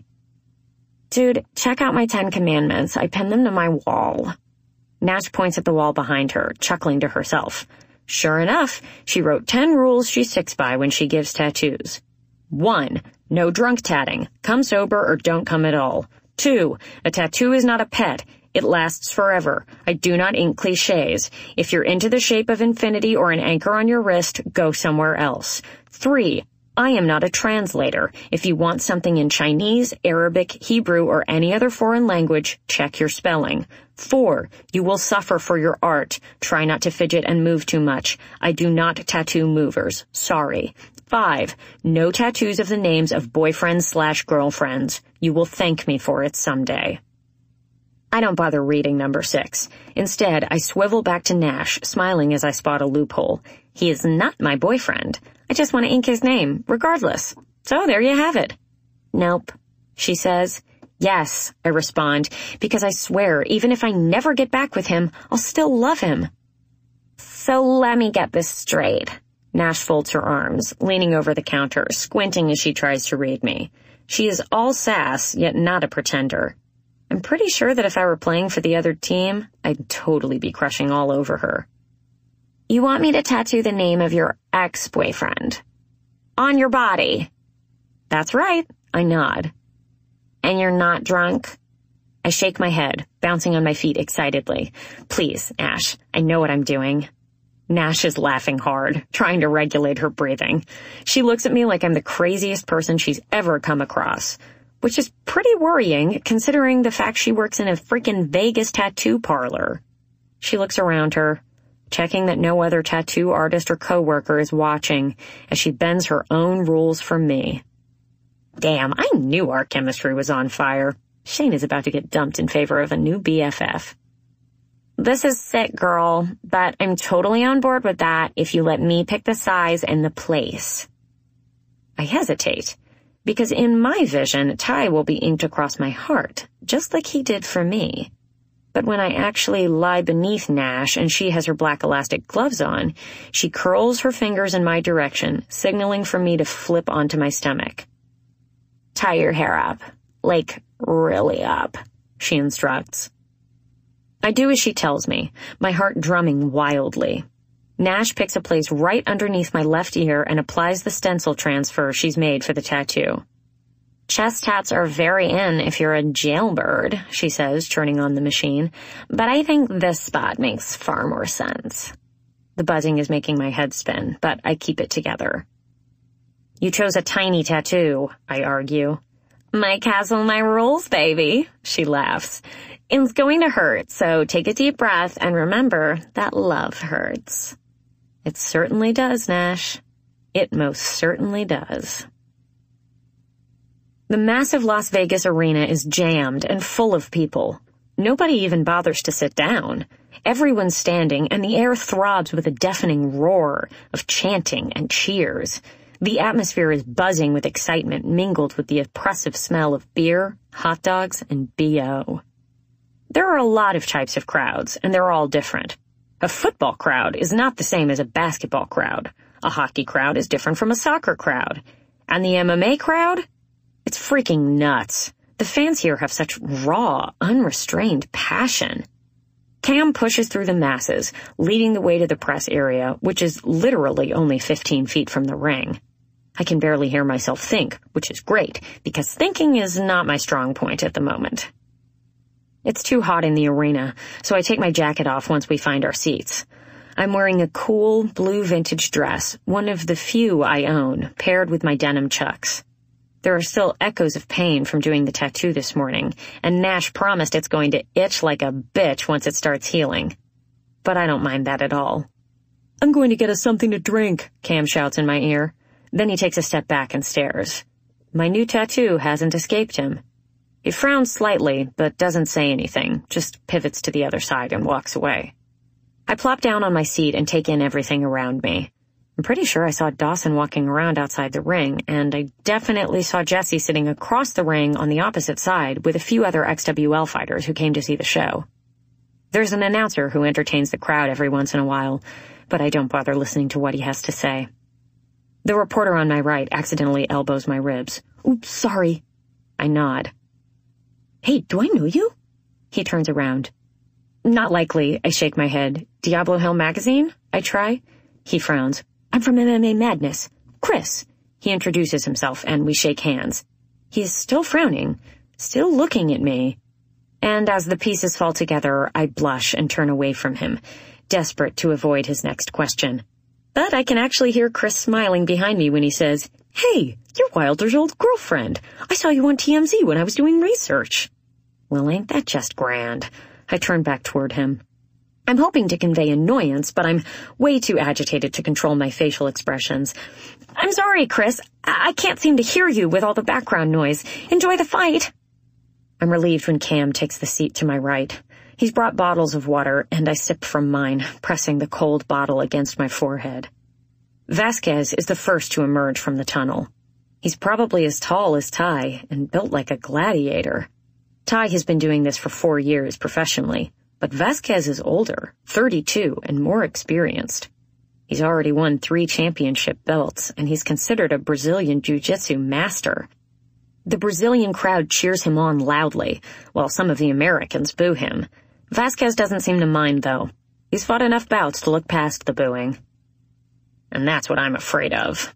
Dude, check out my Ten Commandments. I pinned them to my wall. Nash points at the wall behind her, chuckling to herself. Sure enough, she wrote ten rules she sticks by when she gives tattoos. One, no drunk tatting. Come sober or don't come at all. Two, a tattoo is not a pet. It lasts forever. I do not ink cliches. If you're into the shape of infinity or an anchor on your wrist, go somewhere else. Three, I am not a translator. If you want something in Chinese, Arabic, Hebrew, or any other foreign language, check your spelling. Four, you will suffer for your art. Try not to fidget and move too much. I do not tattoo movers. Sorry. Five, no tattoos of the names of boyfriends slash girlfriends. You will thank me for it someday. I don't bother reading number six. Instead, I swivel back to Nash, smiling as I spot a loophole. He is not my boyfriend. I just want to ink his name, regardless. So there you have it. Nope, she says. Yes, I respond, because I swear, even if I never get back with him, I'll still love him. So let me get this straight. Nash folds her arms, leaning over the counter, squinting as she tries to read me. She is all sass, yet not a pretender. I'm pretty sure that if I were playing for the other team, I'd totally be crushing all over her. You want me to tattoo the name of your ex-boyfriend? On your body? That's right, I nod. And you're not drunk? I shake my head, bouncing on my feet excitedly. Please, Nash, I know what I'm doing. Nash is laughing hard, trying to regulate her breathing. She looks at me like I'm the craziest person she's ever come across, which is pretty worrying considering the fact she works in a freaking Vegas tattoo parlor. She looks around her, checking that no other tattoo artist or coworker is watching as she bends her own rules for me. Damn, I knew our chemistry was on fire. Shane is about to get dumped in favor of a new B F F. This is sick, girl, but I'm totally on board with that if you let me pick the size and the place. I hesitate, because in my vision, Ty will be inked across my heart, just like he did for me. But when I actually lie beneath Nash and she has her black elastic gloves on, she curls her fingers in my direction, signaling for me to flip onto my stomach. Tie your hair up. Like, really up, she instructs. I do as she tells me, my heart drumming wildly. Nash picks a place right underneath my left ear and applies the stencil transfer she's made for the tattoo. Chest tats are very in if you're a jailbird, she says, turning on the machine, but I think this spot makes far more sense. The buzzing is making my head spin, but I keep it together. You chose a tiny tattoo, I argue. My castle, my rules, baby, she laughs. It's going to hurt, so take a deep breath and remember that love hurts. It certainly does, Nash. It most certainly does. The massive Las Vegas arena is jammed and full of people. Nobody even bothers to sit down. Everyone's standing, and the air throbs with a deafening roar of chanting and cheers. The atmosphere is buzzing with excitement mingled with the oppressive smell of beer, hot dogs, and B O. There are a lot of types of crowds, and they're all different. A football crowd is not the same as a basketball crowd. A hockey crowd is different from a soccer crowd. And the M M A crowd? It's freaking nuts. The fans here have such raw, unrestrained passion. Cam pushes through the masses, leading the way to the press area, which is literally only fifteen feet from the ring. I can barely hear myself think, which is great, because thinking is not my strong point at the moment. It's too hot in the arena, so I take my jacket off once we find our seats. I'm wearing a cool, blue vintage dress, one of the few I own, paired with my denim chucks. There are still echoes of pain from doing the tattoo this morning, and Nash promised it's going to itch like a bitch once it starts healing. But I don't mind that at all. I'm going to get us something to drink, Cam shouts in my ear. Then he takes a step back and stares. My new tattoo hasn't escaped him. He frowns slightly, but doesn't say anything, just pivots to the other side and walks away. I plop down on my seat and take in everything around me. I'm pretty sure I saw Dawson walking around outside the ring, and I definitely saw Jesse sitting across the ring on the opposite side with a few other X W L fighters who came to see the show. There's an announcer who entertains the crowd every once in a while, but I don't bother listening to what he has to say. The reporter on my right accidentally elbows my ribs. Oops, sorry. I nod. Hey, do I know you? He turns around. Not likely, I shake my head. Diablo Hill magazine? I try. He frowns. I'm from M M A Madness. Chris. He introduces himself, and we shake hands. He is still frowning, still looking at me. And as the pieces fall together, I blush and turn away from him, desperate to avoid his next question. But I can actually hear Chris smiling behind me when he says, Hey, you're Wilder's old girlfriend. I saw you on T M Z when I was doing research. Well, ain't that just grand? I turn back toward him. I'm hoping to convey annoyance, but I'm way too agitated to control my facial expressions. I'm sorry, Chris. I, I can't seem to hear you with all the background noise. Enjoy the fight. I'm relieved when Cam takes the seat to my right. He's brought bottles of water, and I sip from mine, pressing the cold bottle against my forehead. Vasquez is the first to emerge from the tunnel. He's probably as tall as Ty and built like a gladiator. Ty has been doing this for four years professionally, but Vasquez is older, thirty-two, and more experienced. He's already won three championship belts, and he's considered a Brazilian jiu-jitsu master. The Brazilian crowd cheers him on loudly, while some of the Americans boo him. Vasquez doesn't seem to mind, though. He's fought enough bouts to look past the booing. And that's what I'm afraid of.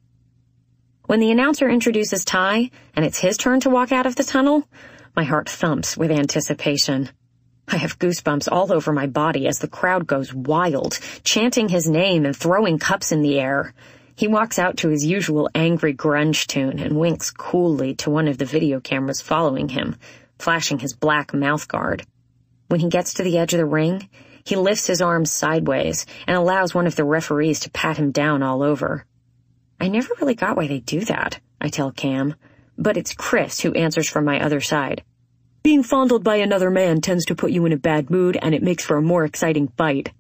When the announcer introduces Ty, and it's his turn to walk out of the tunnel, my heart thumps with anticipation. I have goosebumps all over my body as the crowd goes wild, chanting his name and throwing cups in the air. He walks out to his usual angry grunge tune and winks coolly to one of the video cameras following him, flashing his black mouthguard. When he gets to the edge of the ring, he lifts his arms sideways and allows one of the referees to pat him down all over. I never really got why they do that, I tell Cam, but it's Chris who answers from my other side. Being fondled by another man tends to put you in a bad mood, and it makes for a more exciting fight.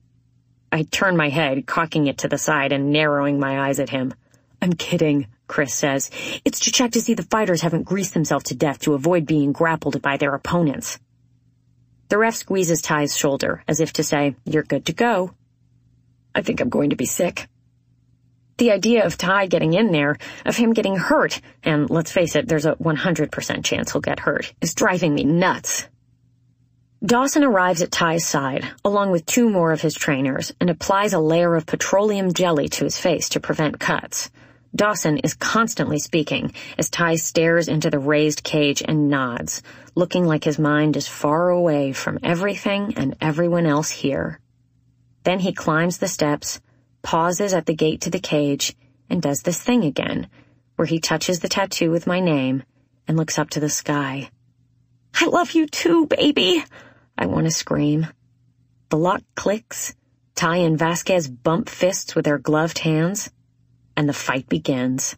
I turn my head, cocking it to the side and narrowing my eyes at him. I'm kidding, Chris says. It's to check to see the fighters haven't greased themselves to death to avoid being grappled by their opponents. The ref squeezes Ty's shoulder, as if to say, You're good to go. I think I'm going to be sick. The idea of Ty getting in there, of him getting hurt, and let's face it, there's a one hundred percent chance he'll get hurt, is driving me nuts. Dawson arrives at Ty's side, along with two more of his trainers, and applies a layer of petroleum jelly to his face to prevent cuts. Dawson is constantly speaking as Ty stares into the raised cage and nods, looking like his mind is far away from everything and everyone else here. Then he climbs the steps, pauses at the gate to the cage, and does this thing again, where he touches the tattoo with my name and looks up to the sky. "I love you too, baby!" I want to scream. The lock clicks, Ty and Vasquez bump fists with their gloved hands, and the fight begins.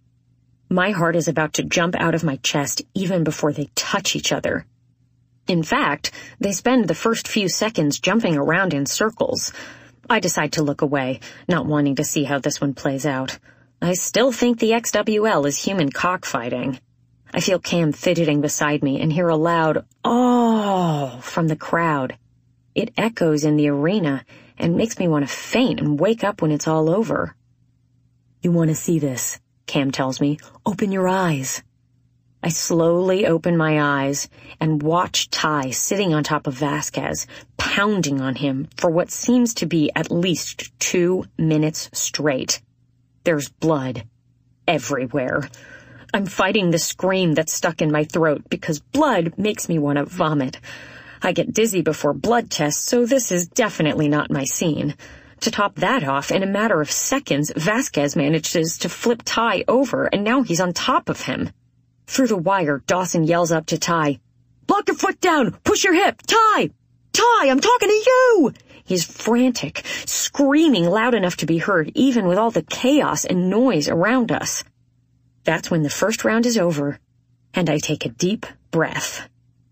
My heart is about to jump out of my chest even before they touch each other. In fact, they spend the first few seconds jumping around in circles. I decide to look away, not wanting to see how this one plays out. I still think the X W L is human cockfighting. I feel Cam fidgeting beside me and hear a loud, "Oh!" from the crowd. It echoes in the arena and makes me want to faint and wake up when it's all over. "You want to see this," Cam tells me. "Open your eyes." I slowly open my eyes and watch Ty sitting on top of Vasquez, pounding on him for what seems to be at least two minutes straight. There's blood everywhere. I'm fighting the scream that's stuck in my throat because blood makes me want to vomit. I get dizzy before blood tests, so this is definitely not my scene. To top that off, in a matter of seconds, Vasquez manages to flip Ty over, and now he's on top of him. Through the wire, Dawson yells up to Ty, "Block your foot down! Push your hip! Ty! Ty, I'm talking to you!" He's frantic, screaming loud enough to be heard, even with all the chaos and noise around us. That's when the first round is over, and I take a deep breath.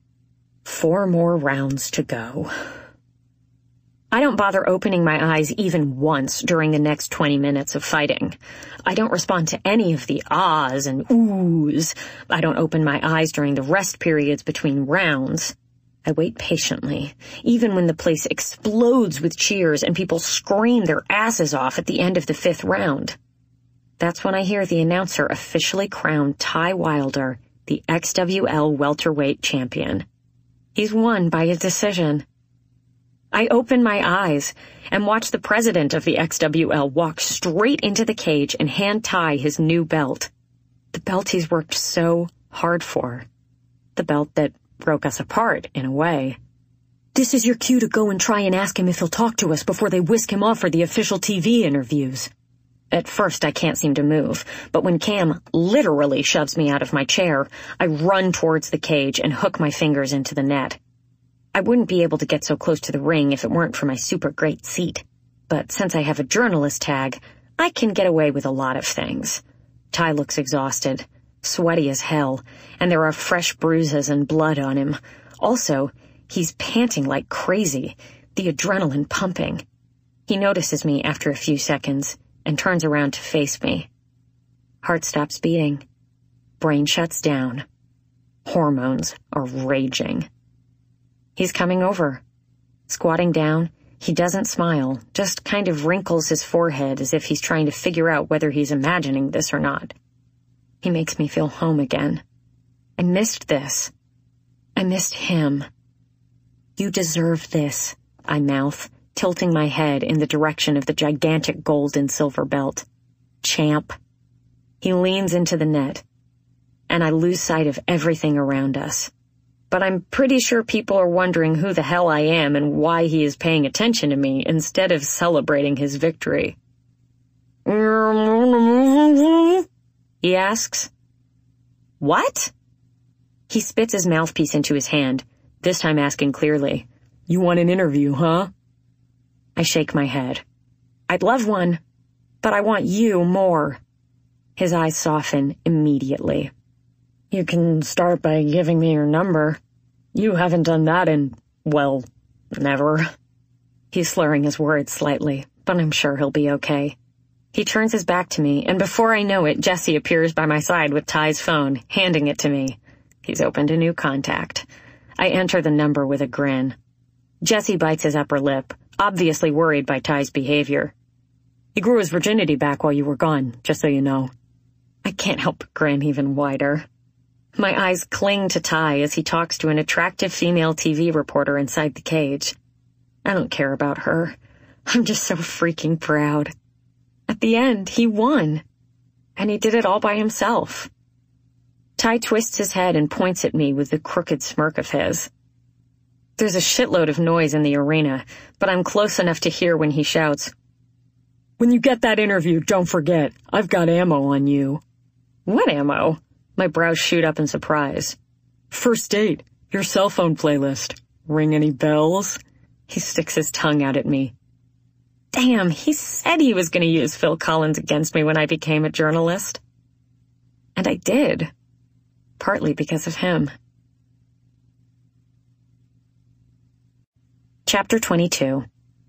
Four more rounds to go. I don't bother opening my eyes even once during the next twenty minutes of fighting. I don't respond to any of the ahs and oohs. I don't open my eyes during the rest periods between rounds. I wait patiently, even when the place explodes with cheers and people scream their asses off at the end of the fifth round. That's when I hear the announcer officially crown Ty Wilder the X W L welterweight champion. He's won by a decision. I open my eyes and watch the president of the X W L walk straight into the cage and hand Ty his new belt. The belt he's worked so hard for. The belt that broke us apart, in a way. "This is your cue to go and try and ask him if he'll talk to us before they whisk him off for the official T V interviews." At first, I can't seem to move, but when Cam literally shoves me out of my chair, I run towards the cage and hook my fingers into the net. I wouldn't be able to get so close to the ring if it weren't for my super great seat. But since I have a journalist tag, I can get away with a lot of things. Ty looks exhausted, sweaty as hell, and there are fresh bruises and blood on him. Also, he's panting like crazy, the adrenaline pumping. He notices me after a few seconds and turns around to face me. Heart stops beating. Brain shuts down. Hormones are raging. He's coming over. Squatting down, he doesn't smile, just kind of wrinkles his forehead as if he's trying to figure out whether he's imagining this or not. He makes me feel home again. I missed this. I missed him. "You deserve this," I mouth, tilting my head in the direction of the gigantic gold and silver belt. "Champ." He leans into the net, and I lose sight of everything around us. But I'm pretty sure people are wondering who the hell I am and why he is paying attention to me instead of celebrating his victory. He asks. "What?" He spits his mouthpiece into his hand, this time asking clearly, "You want an interview, huh?" I shake my head. "I'd love one, but I want you more." His eyes soften immediately. "You can start by giving me your number. You haven't done that in, well, never." He's slurring his words slightly, but I'm sure he'll be okay. He turns his back to me, and before I know it, Jesse appears by my side with Ty's phone, handing it to me. He's opened a new contact. I enter the number with a grin. Jesse bites his upper lip, obviously worried by Ty's behavior. He grew his virginity back while you were gone, just so you know. I can't help but grin even wider. My eyes cling to Ty as he talks to an attractive female T V reporter inside the cage. I don't care about her. I'm just so freaking proud. At the end, he won. And he did it all by himself. Ty twists his head and points at me with the crooked smirk of his. There's a shitload of noise in the arena, but I'm close enough to hear when he shouts, "When you get that interview, don't forget, I've got ammo on you." "What ammo?" My brows shoot up in surprise. "First Date, your cell phone playlist. Ring any bells?" He sticks his tongue out at me. Damn, he said he was going to use Phil Collins against me when I became a journalist. And I did. Partly because of him. Chapter twenty-two.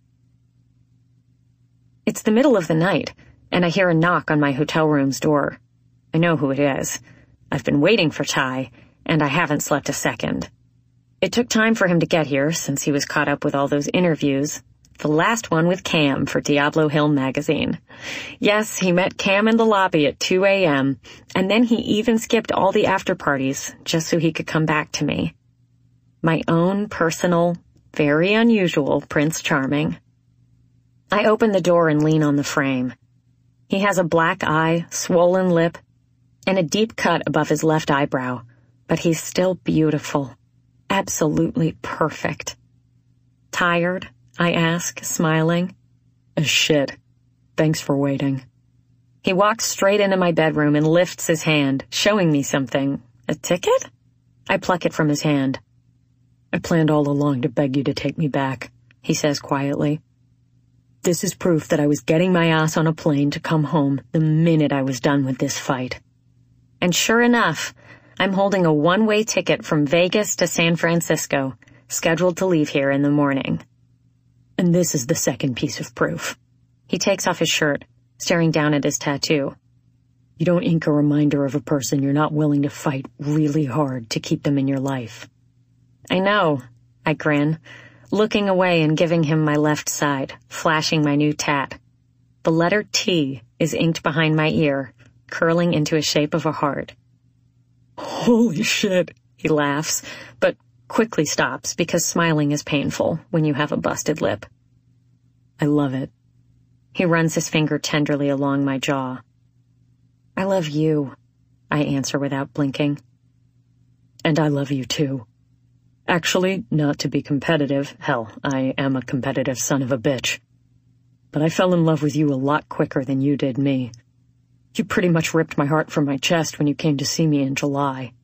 It's the middle of the night, and I hear a knock on my hotel room's door. I know who it is. I've been waiting for Ty, and I haven't slept a second. It took time for him to get here, since he was caught up with all those interviews. The last one with Cam for Diablo Hill magazine. Yes, he met Cam in the lobby at two a.m., and then he even skipped all the after parties just so he could come back to me. My own personal, very unusual Prince Charming. I open the door and lean on the frame. He has a black eye, swollen lip, and a deep cut above his left eyebrow, but he's still beautiful. Absolutely perfect. Tired? I ask, smiling. As shit. Thanks for waiting. He walks straight into my bedroom and lifts his hand, showing me something. A ticket? I pluck it from his hand. I planned all along to beg you to take me back, he says quietly. This is proof that I was getting my ass on a plane to come home the minute I was done with this fight. And sure enough, I'm holding a one-way ticket from Vegas to San Francisco, scheduled to leave here in the morning. And this is the second piece of proof. He takes off his shirt, staring down at his tattoo. You don't ink a reminder of a person you're not willing to fight really hard to keep them in your life. I know, I grin, looking away and giving him my left side, flashing my new tat. The letter T is inked behind my ear, curling into a shape of a heart. Holy shit, he laughs, but quickly stops because smiling is painful when you have a busted lip. I love it. He runs his finger tenderly along my jaw. I love you, I answer without blinking. And I love you too. Actually, not to be competitive, hell, I am a competitive son of a bitch. But I fell in love with you a lot quicker than you did me. You pretty much ripped my heart from my chest when you came to see me in July.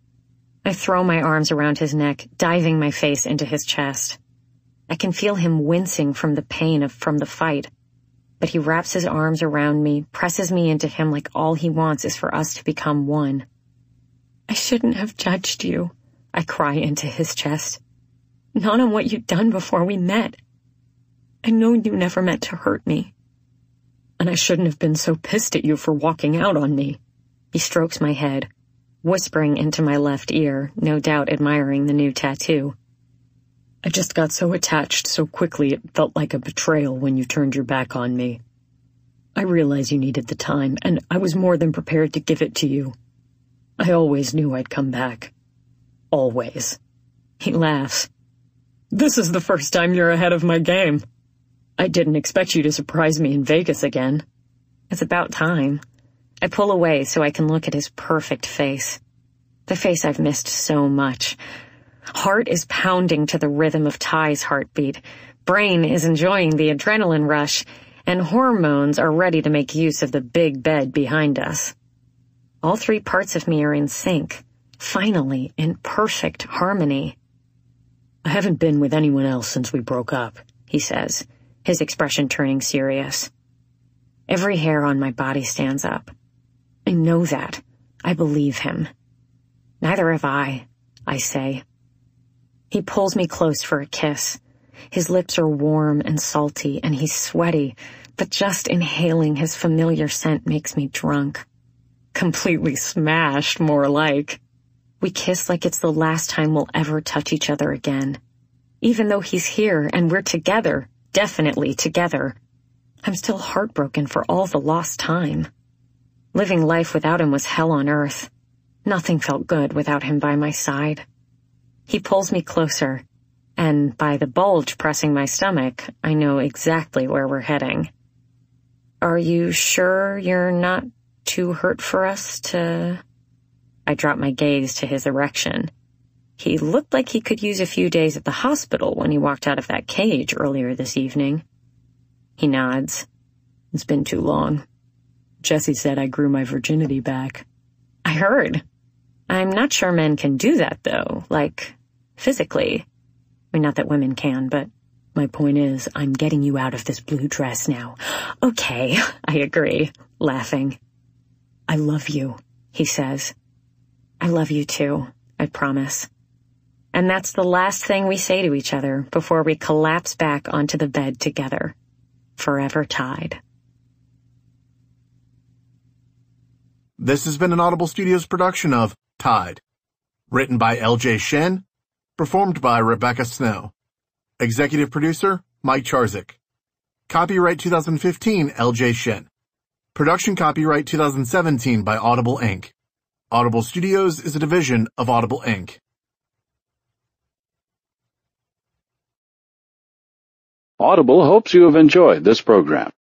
I throw my arms around his neck, diving my face into his chest. I can feel him wincing from the pain of from the fight, but he wraps his arms around me, presses me into him like all he wants is for us to become one. I shouldn't have judged you, I cry into his chest. Not on what you'd done before we met. I know you never meant to hurt me. And I shouldn't have been so pissed at you for walking out on me. He strokes my head, whispering into my left ear, no doubt admiring the new tattoo. I just got so attached so quickly it felt like a betrayal when you turned your back on me. I realized you needed the time, and I was more than prepared to give it to you. I always knew I'd come back. Always. He laughs. This is the first time you're ahead of my game. I didn't expect you to surprise me in Vegas again. It's about time. I pull away so I can look at his perfect face. The face I've missed so much. Heart is pounding to the rhythm of Ty's heartbeat. Brain is enjoying the adrenaline rush, and hormones are ready to make use of the big bed behind us. All three parts of me are in sync, finally in perfect harmony. I haven't been with anyone else since we broke up, he says, his expression turning serious. Every hair on my body stands up. I know that. I believe him. Neither have I, I say. He pulls me close for a kiss. His lips are warm and salty, and he's sweaty, but just inhaling his familiar scent makes me drunk. Completely smashed, more like. We kiss like it's the last time we'll ever touch each other again. Even though he's here and we're together, definitely together. I'm still heartbroken for all the lost time. Living life without him was hell on earth. Nothing felt good without him by my side. He pulls me closer, and by the bulge pressing my stomach, I know exactly where we're heading. Are you sure you're not too hurt for us to... I drop my gaze to his erection. He looked like he could use a few days at the hospital when he walked out of that cage earlier this evening. He nods. It's been too long. Jesse said I grew my virginity back. I heard. I'm not sure men can do that, though, like, physically. I mean, not that women can, but my point is, I'm getting you out of this blue dress now. Okay, I agree, laughing. I love you, he says. I love you too, I promise. And that's the last thing we say to each other before we collapse back onto the bed together, forever tied. This has been an Audible Studios production of Tied. Written by L J Shen, performed by Rebecca Snow. Executive producer, Mike Charzik. Copyright twenty fifteen, L J Shen. Production copyright twenty seventeen by Audible Incorporated. Audible Studios is a division of Audible Incorporated. Audible hopes you have enjoyed this program.